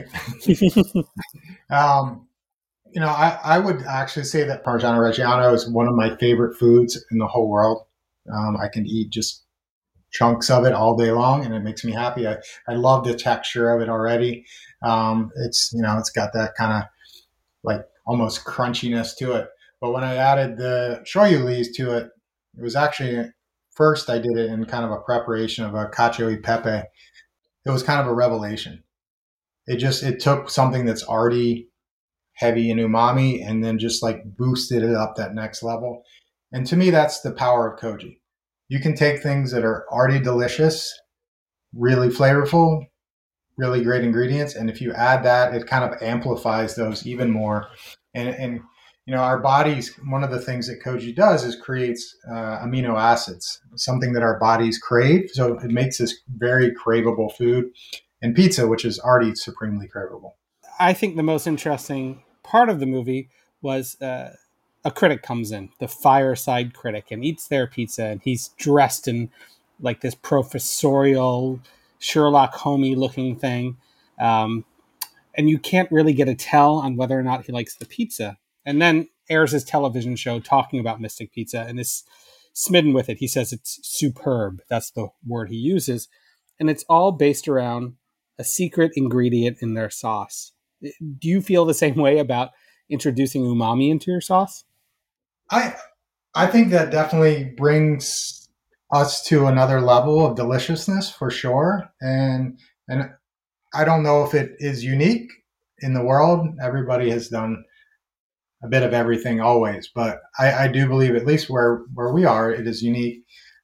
I would actually say that Parmigiano Reggiano is one of my favorite foods in the whole world. I can eat just chunks of it all day long, and it makes me happy. I love the texture of it already. It's got that kind of like almost crunchiness to it. But when I added the shoyu lees to it, it was actually, first I did it in kind of a preparation of a cacio e pepe. It was kind of a revelation. It took something that's already heavy in umami and then just like boosted it up that next level. And to me, that's the power of koji. You can take things that are already delicious, really flavorful, really great ingredients, and if you add that, it kind of amplifies those even more. And our bodies, one of the things that koji does is creates amino acids, something that our bodies crave. So it makes this very craveable food. And pizza, which is already supremely craveable. I think the most interesting part of the movie was a critic comes in, the fireside critic, and eats their pizza, and he's dressed in like this professorial Sherlock Holmes looking thing. And you can't really get a tell on whether or not he likes the pizza. And then airs his television show talking about Mystic Pizza and is smitten with it. He says it's superb. That's the word he uses. And it's all based around a secret ingredient in their sauce. Do you feel the same way about introducing umami into your sauce? I think that definitely brings us to another level of deliciousness for sure. And I don't know if it is unique in the world. Everybody has done a bit of everything always, but I do believe at least where we are, it is unique.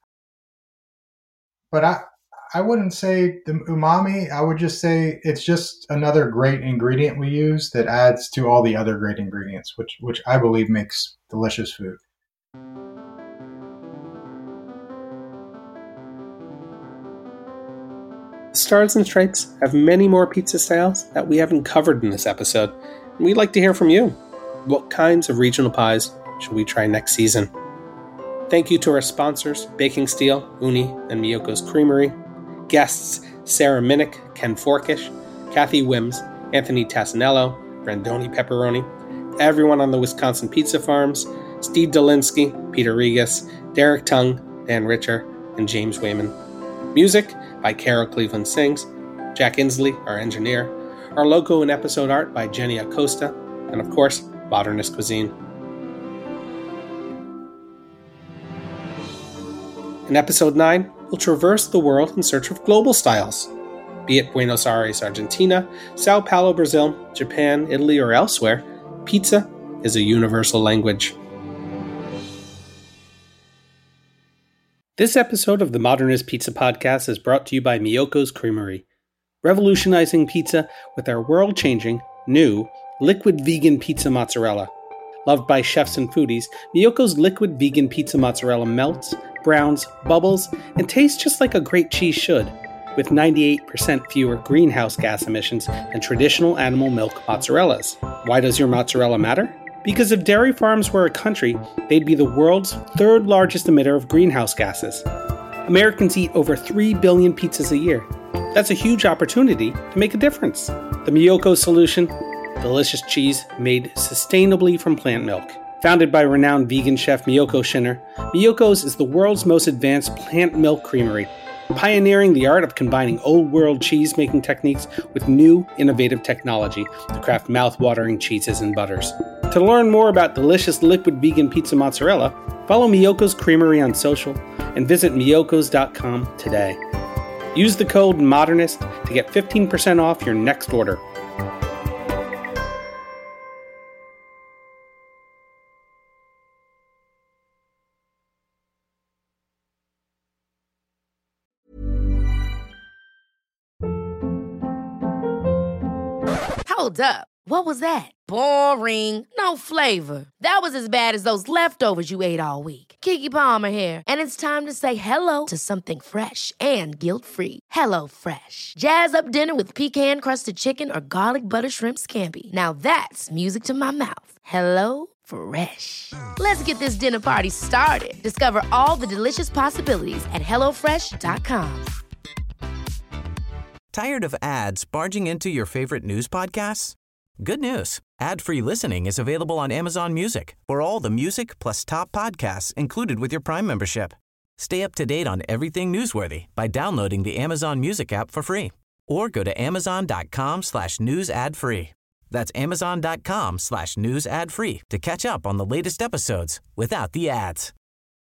But I wouldn't say the umami. I would just say it's just another great ingredient we use that adds to all the other great ingredients, which I believe makes delicious food. Stars and Stripes have many more pizza styles that we haven't covered in this episode. And we'd like to hear from you. What kinds of regional pies should we try next season? Thank you to our sponsors, Baking Steel, Uni, and Miyoko's Creamery. Guests, Sarah Minnick, Ken Forkish, Kathy Wims, Anthony Tassinello, Brandoni Pepperoni, everyone on the Wisconsin Pizza Farms, Steve Dolinsky, Peter Regas, Derek Tung, Dan Richer, and James Wayman. Music by Carol Cleveland Sings, Jack Inslee, our engineer, our logo and episode art by Jenny Acosta, and of course, Modernist Cuisine. In episode 9, we'll traverse the world in search of global styles. Be it Buenos Aires, Argentina, Sao Paulo, Brazil, Japan, Italy, or elsewhere, pizza is a universal language. This episode of the Modernist Pizza Podcast is brought to you by Miyoko's Creamery, revolutionizing pizza with our world-changing, new, liquid vegan pizza mozzarella. Loved by chefs and foodies, Miyoko's liquid vegan pizza mozzarella melts, browns, bubbles, and tastes just like a great cheese should, with 98% fewer greenhouse gas emissions than traditional animal milk mozzarellas. Why does your mozzarella matter? Because if dairy farms were a country, they'd be the world's third largest emitter of greenhouse gases. Americans eat over 3 billion pizzas a year. That's a huge opportunity to make a difference. The Miyoko solution: delicious cheese made sustainably from plant milk. Founded by renowned vegan chef Miyoko Schinner, Miyoko's is the world's most advanced plant milk creamery, pioneering the art of combining old-world cheese-making techniques with new, innovative technology to craft mouth-watering cheeses and butters. To learn more about delicious liquid vegan pizza mozzarella, follow Miyoko's Creamery on social and visit miyokos.com today. Use the code MODERNIST to get 15% off your next order. Hold up. What was that? Boring. No flavor. That was as bad as those leftovers you ate all week. Keke Palmer here. And it's time to say hello to something fresh and guilt-free. HelloFresh. Jazz up dinner with pecan-crusted chicken or garlic butter shrimp scampi. Now that's music to my mouth. HelloFresh. Let's get this dinner party started. Discover all the delicious possibilities at HelloFresh.com. Tired of ads barging into your favorite news podcasts? Good news. Ad-free listening is available on Amazon Music for all the music plus top podcasts included with your Prime membership. Stay up to date on everything newsworthy by downloading the Amazon Music app for free or go to amazon.com/news ad free. That's amazon.com/news ad free to catch up on the latest episodes without the ads.